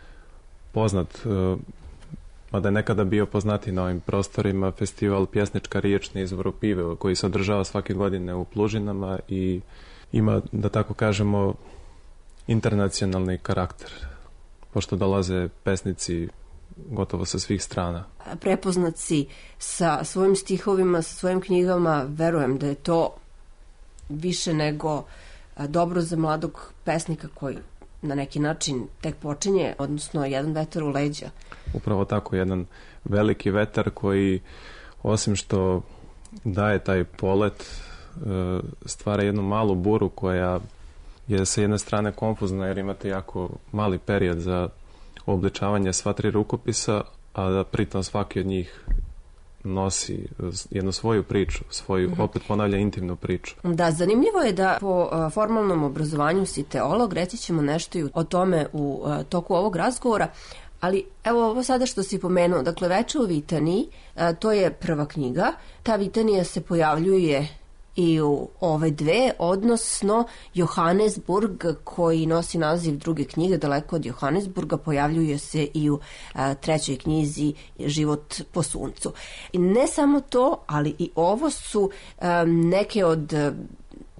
poznat, mada je nekada bio poznati na ovim prostorima, festival Pjesnička riječ na izvoru pive, koji se održava svake godine u Plužinama i ima, da tako kažemo, internacionalni karakter, pošto dolaze pesnici gotovo sa svih strana. Prepoznat si sa svojim stihovima, sa svojim knjigama, verujem da je to više nego dobro za mladog pesnika koji na neki način tek počinje, odnosno jedan vetar u leđa. Upravo tako, jedan veliki vetar koji, osim što daje taj polet, stvara jednu malu buru koja je sa jedne strane konfuzna jer imate jako mali period za obličavanje sva tri rukopisa, a da pritom svaki od njih nosi jednu svoju priču, svoju, mm-hmm. opet ponavlja intimnu priču. Da, zanimljivo je da po uh, formalnom obrazovanju si teolog, reći ćemo nešto i o tome u uh, toku ovog razgovora, ali evo ovo sada što si pomenuo, dakle Veče u Vitaniji, uh, to je prva knjiga, ta Vitanija se pojavljuje i u ove dve, odnosno Johannesburg koji nosi naziv druge knjige Daleko od Johannesburga pojavljuje se i u a, trećoj knjizi Život po suncu. I ne samo to, ali i ovo su a, neke od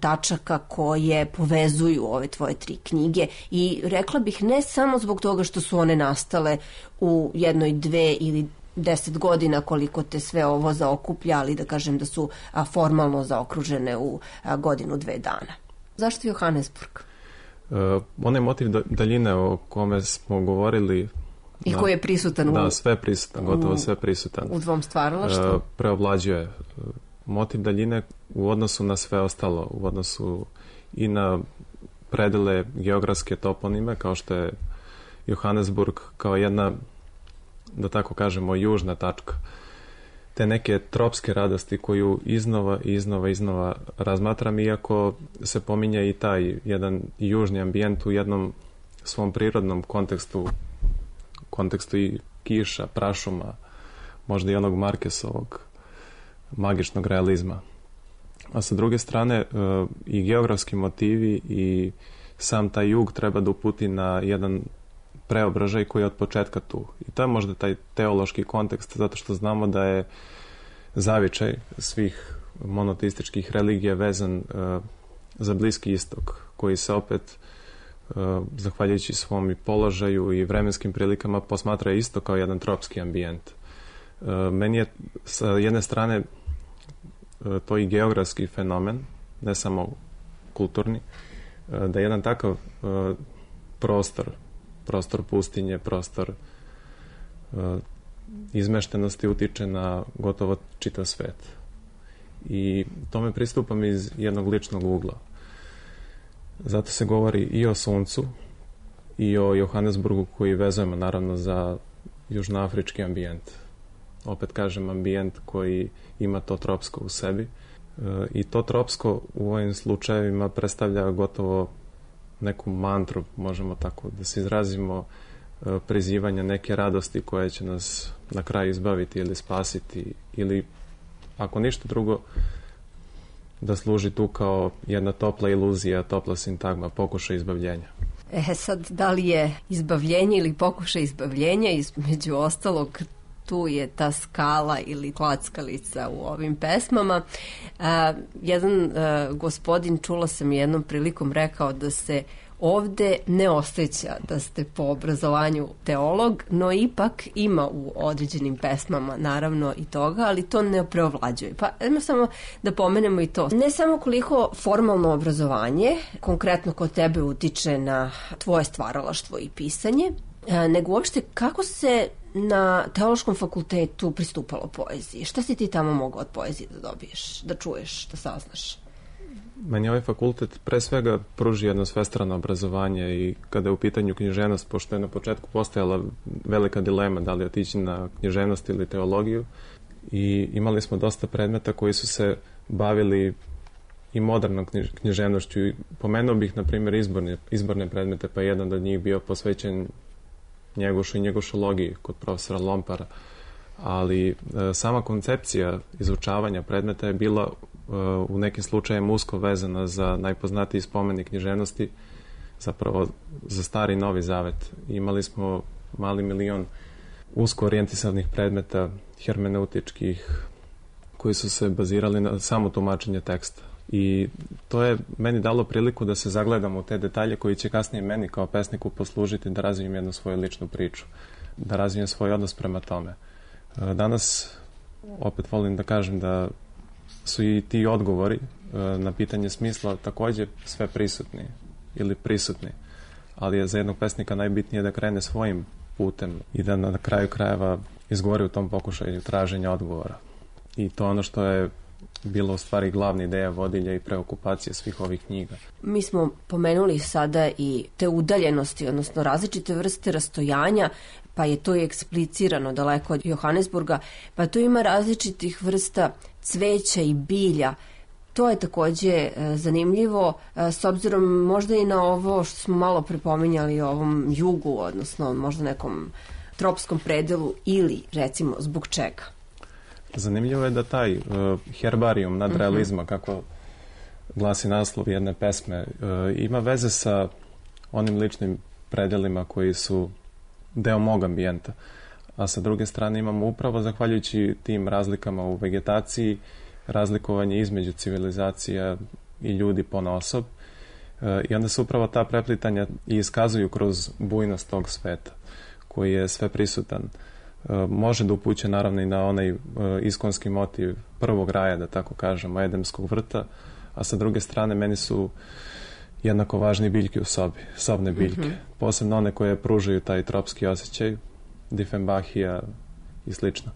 tačaka koje povezuju ove tvoje tri knjige i rekla bih ne samo zbog toga što su one nastale u jednoj, dve ili deset godina koliko te sve ovo zaokuplja, ali da kažem da su a, formalno zaokružene u a, godinu, dve dana. Zašto Johannesburg? Uh, onaj motiv daljine o kome smo govorili i koji je prisutan u... Da, sve prisutan, gotovo sve prisutan. U dvom stvaralaštvu? Uh, preoblađuje. Motiv daljine u odnosu na sve ostalo, u odnosu i na predele geografske toponime, kao što je Johannesburg, kao jedna, da tako kažemo, južna tačka. Te neke tropske radosti koju iznova i iznova iznova razmatram, iako se pominje i taj jedan južni ambijent u jednom svom prirodnom kontekstu, kontekstu i kiša, prašuma, možda i onog Marquesovog magičnog realizma. A sa druge strane i geografski motivi i sam taj jug treba da uputi na jedan preobražaj koji je od početka tu. I to je možda taj teološki kontekst, zato što znamo da je zavičaj svih monoteističkih religija vezan uh, za Bliski istok, koji se opet, uh, zahvaljujući svom i položaju i vremenskim prilikama, posmatra isto kao jedan tropski ambijent. Uh, meni je sa jedne strane uh, to i geografski fenomen, ne samo kulturni, uh, da jedan takav uh, prostor, prostor pustinje, prostor uh, izmeštenosti utiče na gotovo čitav svet. I tome pristupam iz jednog ličnog ugla. Zato se govori i o suncu i o Johannesburgu koji vezujemo naravno za južnoafrički ambijent. Opet kažem ambijent koji ima to tropsko u sebi. E, I to tropsko u ovim slučajevima predstavlja gotovo neku mantru, možemo tako da se izrazimo, prizivanja neke radosti koja će nas na kraju izbaviti ili spasiti ili, ako ništa drugo, da služi tu kao jedna topla iluzija, topla sintagma, pokušaj izbavljenja. E sad, da li je izbavljenje ili pokušaj izbavljenja, između ostalog tu je ta skala ili klackalica u ovim pesmama. A, jedan a, gospodin, čula sam jednom prilikom, rekao da se ovde ne osjeća da ste po obrazovanju teolog, no ipak ima u određenim pesmama naravno i toga, ali to ne preovlađuje. Pa idemo samo da pomenemo i to. Ne samo koliko formalno obrazovanje konkretno kod tebe utiče na tvoje stvaralaštvo i pisanje, nego uopšte kako se na teološkom fakultetu pristupalo poeziji. Šta si ti tamo mogao od poezije da dobiješ, da čuješ, da saznaš? Meni ovaj fakultet pre svega pruži jedno svestrano obrazovanje i kada je u pitanju književnost, pošto je na početku postojala velika dilema da li otići na književnost ili teologiju, i imali smo dosta predmeta koji su se bavili i modernom književnošću. Pomenuo bih, na primjer, izborne, izborne predmete, pa jedan od njih bio posvećen Njegošu i njegošologiji kod profesora Lompara, ali e, sama koncepcija izučavanja predmeta je bila e, u nekim slučajima usko vezana za najpoznatiji spomenik književnosti, zapravo za Stari i Novi Zavet. Imali smo mali milion usko orijentisanih predmeta hermeneutičkih koji su se bazirali na samo tumačenje teksta. I to je meni dalo priliku da se zagledam u te detalje koji će kasnije meni kao pesniku poslužiti da razvijem jednu svoju ličnu priču, da razvijem svoj odnos prema tome. Danas opet volim da kažem da su i ti odgovori na pitanje smisla takođe sve prisutni ili prisutni, ali je za jednog pesnika najbitnije da krene svojim putem i da na kraju krajeva izgovori u tom pokušaju traženja odgovora. I to ono što je bilo u stvari glavna ideja vodilja i preokupacije svih ovih knjiga. Mi smo pomenuli sada i te udaljenosti, odnosno različite vrste rastojanja, pa je to i eksplicirano daleko od Johannesburga, pa tu ima različitih vrsta cveća i bilja. To je takođe e, zanimljivo, e, s obzirom možda i na ovo što smo malo prepominjali o ovom jugu, odnosno možda nekom tropskom predelu, ili recimo zbog čega. Zanimljivo je da taj uh, herbarijum nadrealizma, mm-hmm. kako glasi naslov jedne pesme, uh, ima veze sa onim ličnim predelima koji su deo mog ambijenta. A sa druge strane imamo upravo, zahvaljujući tim razlikama u vegetaciji, razlikovanje između civilizacija i ljudi ponaosob. I onda se upravo ta preplitanja i iskazuju kroz bujnost tog sveta koji je sve prisutan. Može da upuće naravno i na onaj iskonski motiv prvog raja, da tako kažemo, edemskog vrta, a sa druge strane meni su jednako važni biljke u sobi, sobne biljke. Mm-hmm. Posebno one koje pružaju taj tropski osjećaj, difenbahija i slično.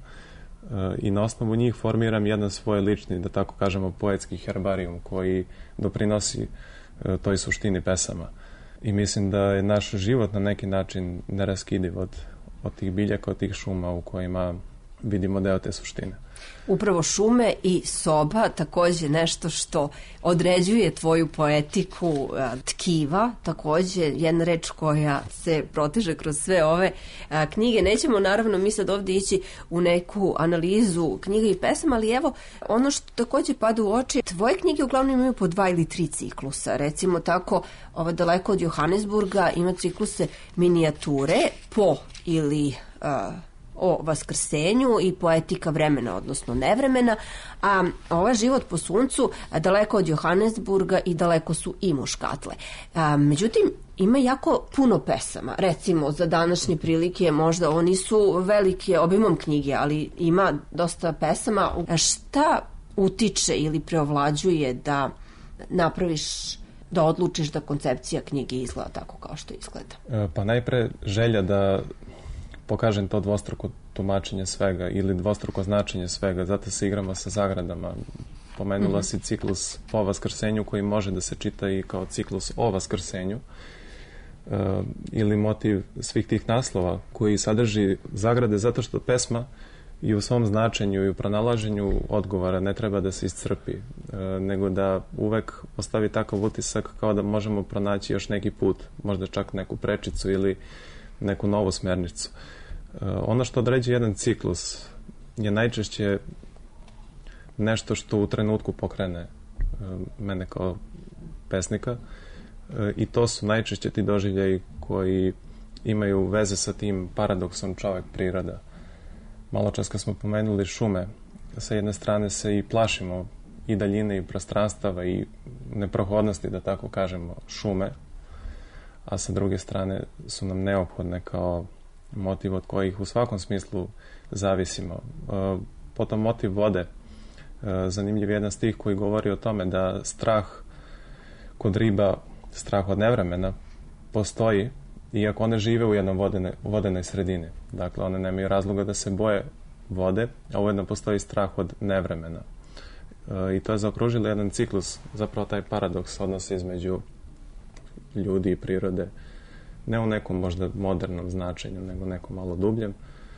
I na osnovu njih formiram jedan svoj lični, da tako kažemo, poetski herbarijum koji doprinosi toj suštini pesama. I mislim da je naš život na neki način neraskidiv od, od tih biljaka, od tih šuma u kojima vidimo deo te suštine. Upravo šume i soba takođe nešto što određuje tvoju poetiku, tkiva, takođe jedna reč koja se proteže kroz sve ove knjige. Nećemo naravno mi sad ovdje ići u neku analizu knjiga i pesama, ali evo ono što takođe pada u oči, tvoje knjige uglavnom imaju po dva ili tri ciklusa. Recimo tako, ovo Daleko od Johannesburga ima cikluse minijature po ili uh, o vaskrsenju i poetika vremena, odnosno nevremena, a ova Život po suncu, Daleko od Johannesburga i Daleko su i muškatle. A, međutim, ima jako puno pesama. Recimo, za današnje prilike možda oni su velike obimom knjige, ali ima dosta pesama. Šta utiče ili preovlađuje da napraviš, da odlučiš da koncepcija knjige izgleda tako kao što izgleda? Pa najpre želja da pokažem to dvostruko tumačenje svega ili dvostruko značenje svega, zato se igramo sa zagradama. Pomenula mm-hmm. si ciklus po vaskrsenju koji može da se čita i kao ciklus o vaskrsenju, uh, ili motiv svih tih naslova koji sadrži zagrade, zato što pesma i u svom značenju i u pronalaženju odgovora ne treba da se iscrpi, uh, nego da uvek ostavi takav utisak kao da možemo pronaći još neki put, možda čak neku prečicu ili neku novu smernicu. Ono što određuje jedan ciklus je najčešće nešto što u trenutku pokrene mene kao pesnika i to su najčešće ti doživljaji koji imaju veze sa tim paradoksom čovek priroda. Malo čas kad smo pomenuli šume, sa jedne strane se i plašimo i daljine i prostranstava i neprohodnosti, da tako kažemo, šume, a sa druge strane su nam neophodne kao motiv od kojih u svakom smislu zavisimo. Potom motiv vode. Zanimljiv je jedan stih koji govori o tome da strah kod riba, strah od nevremena, postoji iako one žive u jednom vodene, vodenoj sredini. Dakle, one nemaju razloga da se boje vode, a ujedno postoji strah od nevremena. I to je zaokružilo jedan ciklus, zapravo taj paradoks odnosa između ljudi i prirode, ne u nekom možda modernom značenju, nego nekom malo dubljem.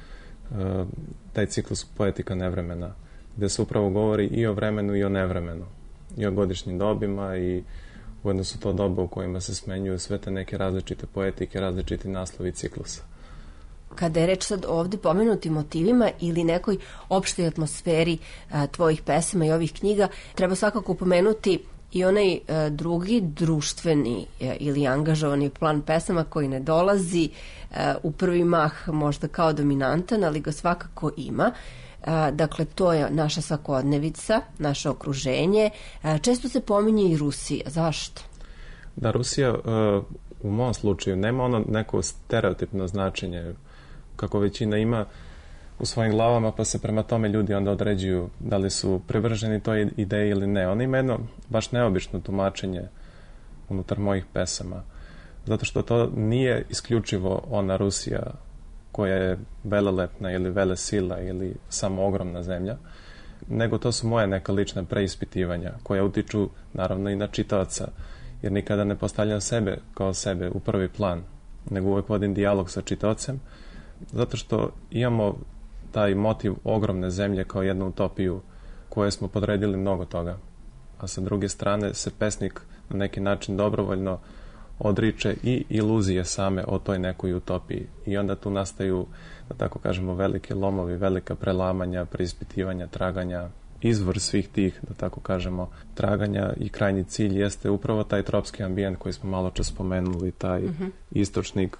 E, taj ciklus poetika nevremena, gde se upravo govori i o vremenu i o nevremenu, i o godišnjim dobima, i ujedno su to doba u kojima se smenjuju sve te neke različite poetike, različiti naslovi ciklusa. Kada je reč sad ovde pomenutim motivima ili nekoj opštoj atmosferi a, tvojih pesama i ovih knjiga, treba svakako pomenuti i onaj e, drugi društveni e, ili angažovani plan pesama koji ne dolazi e, u prvi mah možda kao dominantan, ali ga svakako ima. E, dakle, to je naša svakodnevica, naše okruženje. E, često se pominje i Rusija. Zašto? Da, Rusija e, u mom slučaju nema ono neko stereotipno značenje kako većina ima u svojim glavama, pa se prema tome ljudi onda određuju da li su privrženi toj ideji ili ne. Ona ima jedno baš neobično tumačenje unutar mojih pesama, zato što to nije isključivo ona Rusija koja je velelepna ili velesila ili samo ogromna zemlja, nego to su moje neka lična preispitivanja koja utiču naravno i na čitaoca, jer nikada ne postavljam sebe kao sebe u prvi plan, nego uvek vodim dijalog sa čitaocem, zato što imamo taj motiv ogromne zemlje kao jednu utopiju koje smo podredili mnogo toga. A sa druge strane se pesnik na neki način dobrovoljno odriče i iluzije same o toj nekoj utopiji. I onda tu nastaju, da tako kažemo, velike lomovi, velika prelamanja, preispitivanja, traganja. Izvor svih tih, da tako kažemo, traganja i krajnji cilj jeste upravo taj tropski ambijent koji smo malo čas spomenuli, taj mm-hmm. istočnik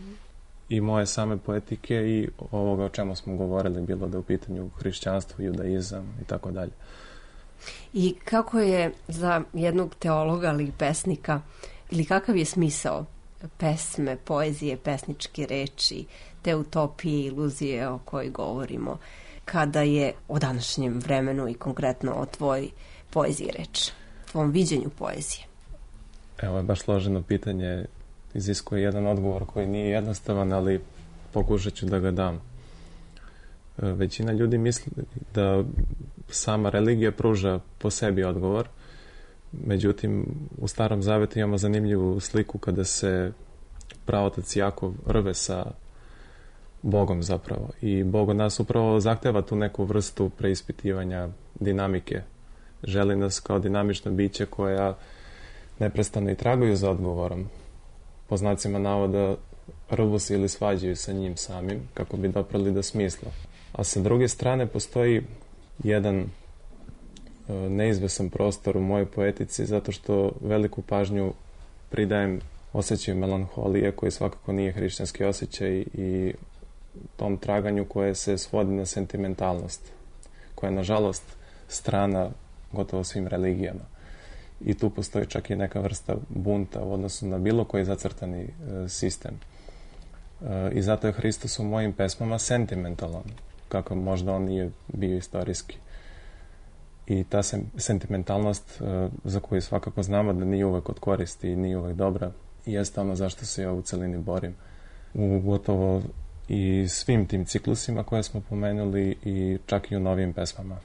i moje same poetike i ovoga o čemu smo govorili, bilo da je u pitanju hrišćanstvo, judaizam i tako dalje. I kako je za jednog teologa ili pesnika, ili kakav je smisao pesme, poezije, pesničke reči, te utopije, iluzije o kojoj govorimo, kada je o današnjem vremenu i konkretno o tvoj poeziji reč, tvom viđenju poezije? Evo je baš složeno pitanje, iziskuje jedan odgovor koji nije jednostavan, ali pokušat ću da ga dam. Većina ljudi misli da sama religija pruža po sebi odgovor, međutim u Starom Zavetu imamo zanimljivu sliku kada se praotac Jakov rve sa Bogom zapravo i Bog od nas upravo zahteva tu neku vrstu preispitivanja dinamike. Želi nas kao dinamično biće koja neprestano i traguju za odgovorom. Po znacima navoda rvu se ili svađaju sa njim samim kako bi doprali do smisla. A sa druge strane postoji jedan e, neizvesan prostor u mojoj poetici zato što veliku pažnju pridajem osjećaju melanholije koji svakako nije hrišćanski osjećaj i tom traganju koje se svodi na sentimentalnost koja je nažalost strana gotovo svim religijama. I tu postoji čak i neka vrsta bunta u odnosu na bilo koji zacrtani e, sistem. E, I zato je Hristos u mojim pesmama sentimentalan, kako možda on nije bio istorijski. I ta sem, sentimentalnost e, za koju svakako znamo da nije uvek od koristi i nije uvek dobra, jeste ono zašto se ja u celini borim. U gotovo i svim tim ciklusima koje smo pomenuli i čak i u novim pesmama.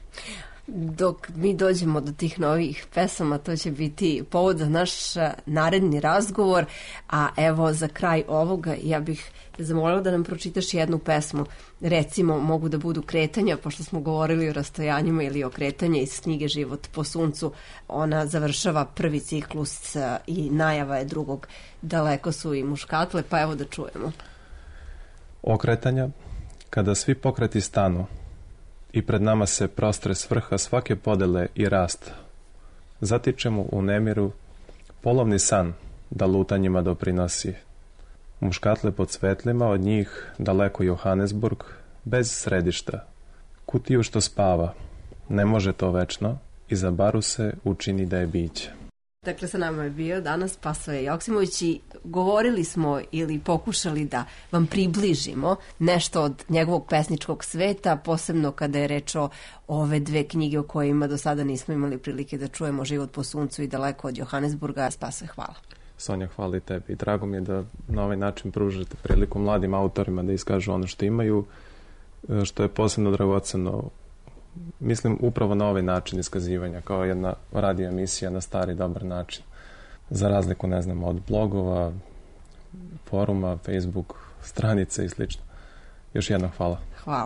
Dok mi dođemo do tih novih pesama, to će biti povod za naš naredni razgovor, a evo za kraj ovoga ja bih zamolila da nam pročitaš jednu pesmu. Recimo, mogu da budu kretanja, pošto smo govorili o rastojanjima ili o kretanja iz knjige Život po suncu. Ona završava prvi ciklus i najava je drugog. Daleko su i muškatle, pa evo da čujemo. Okretanja, kada svi pokreti stanu, i pred nama se prostre svrha svake podele i rasta. Zatičemo u nemiru polovni san da lutanjima doprinosi. Muškatle pod svetlima, od njih daleko Johannesburg, bez središta. Kutiju što spava, ne može to večno, i za baru se učini da je biće. Dakle, sa nama je bio danas Spasoje Joksimović i govorili smo ili pokušali da vam približimo nešto od njegovog pesničkog sveta, posebno kada je reč o ove dve knjige o kojima do sada nismo imali prilike da čujemo, Život po suncu i Daleko od Johannesburga. Spasoje, hvala. Sonja, hvala i tebi. Drago mi je da na ovaj način pružate priliku mladim autorima da iskažu ono što imaju, što je posebno dragoceno. Mislim upravo na ovaj način iskazivanja, kao jedna radio emisija na stari dobar način. Za razliku, ne znam, od blogova, foruma, Facebook, stranice i slično. Još jednom hvala. Hvala.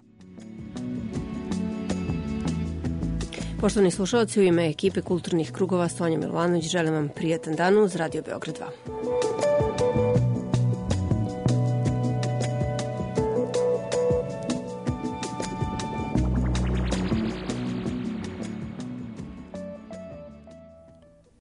Poštovani slušalci, u ime ekipe Kulturnih krugova Sonja Milovanović želim vam prijatan dan uz Radio Beograd dva.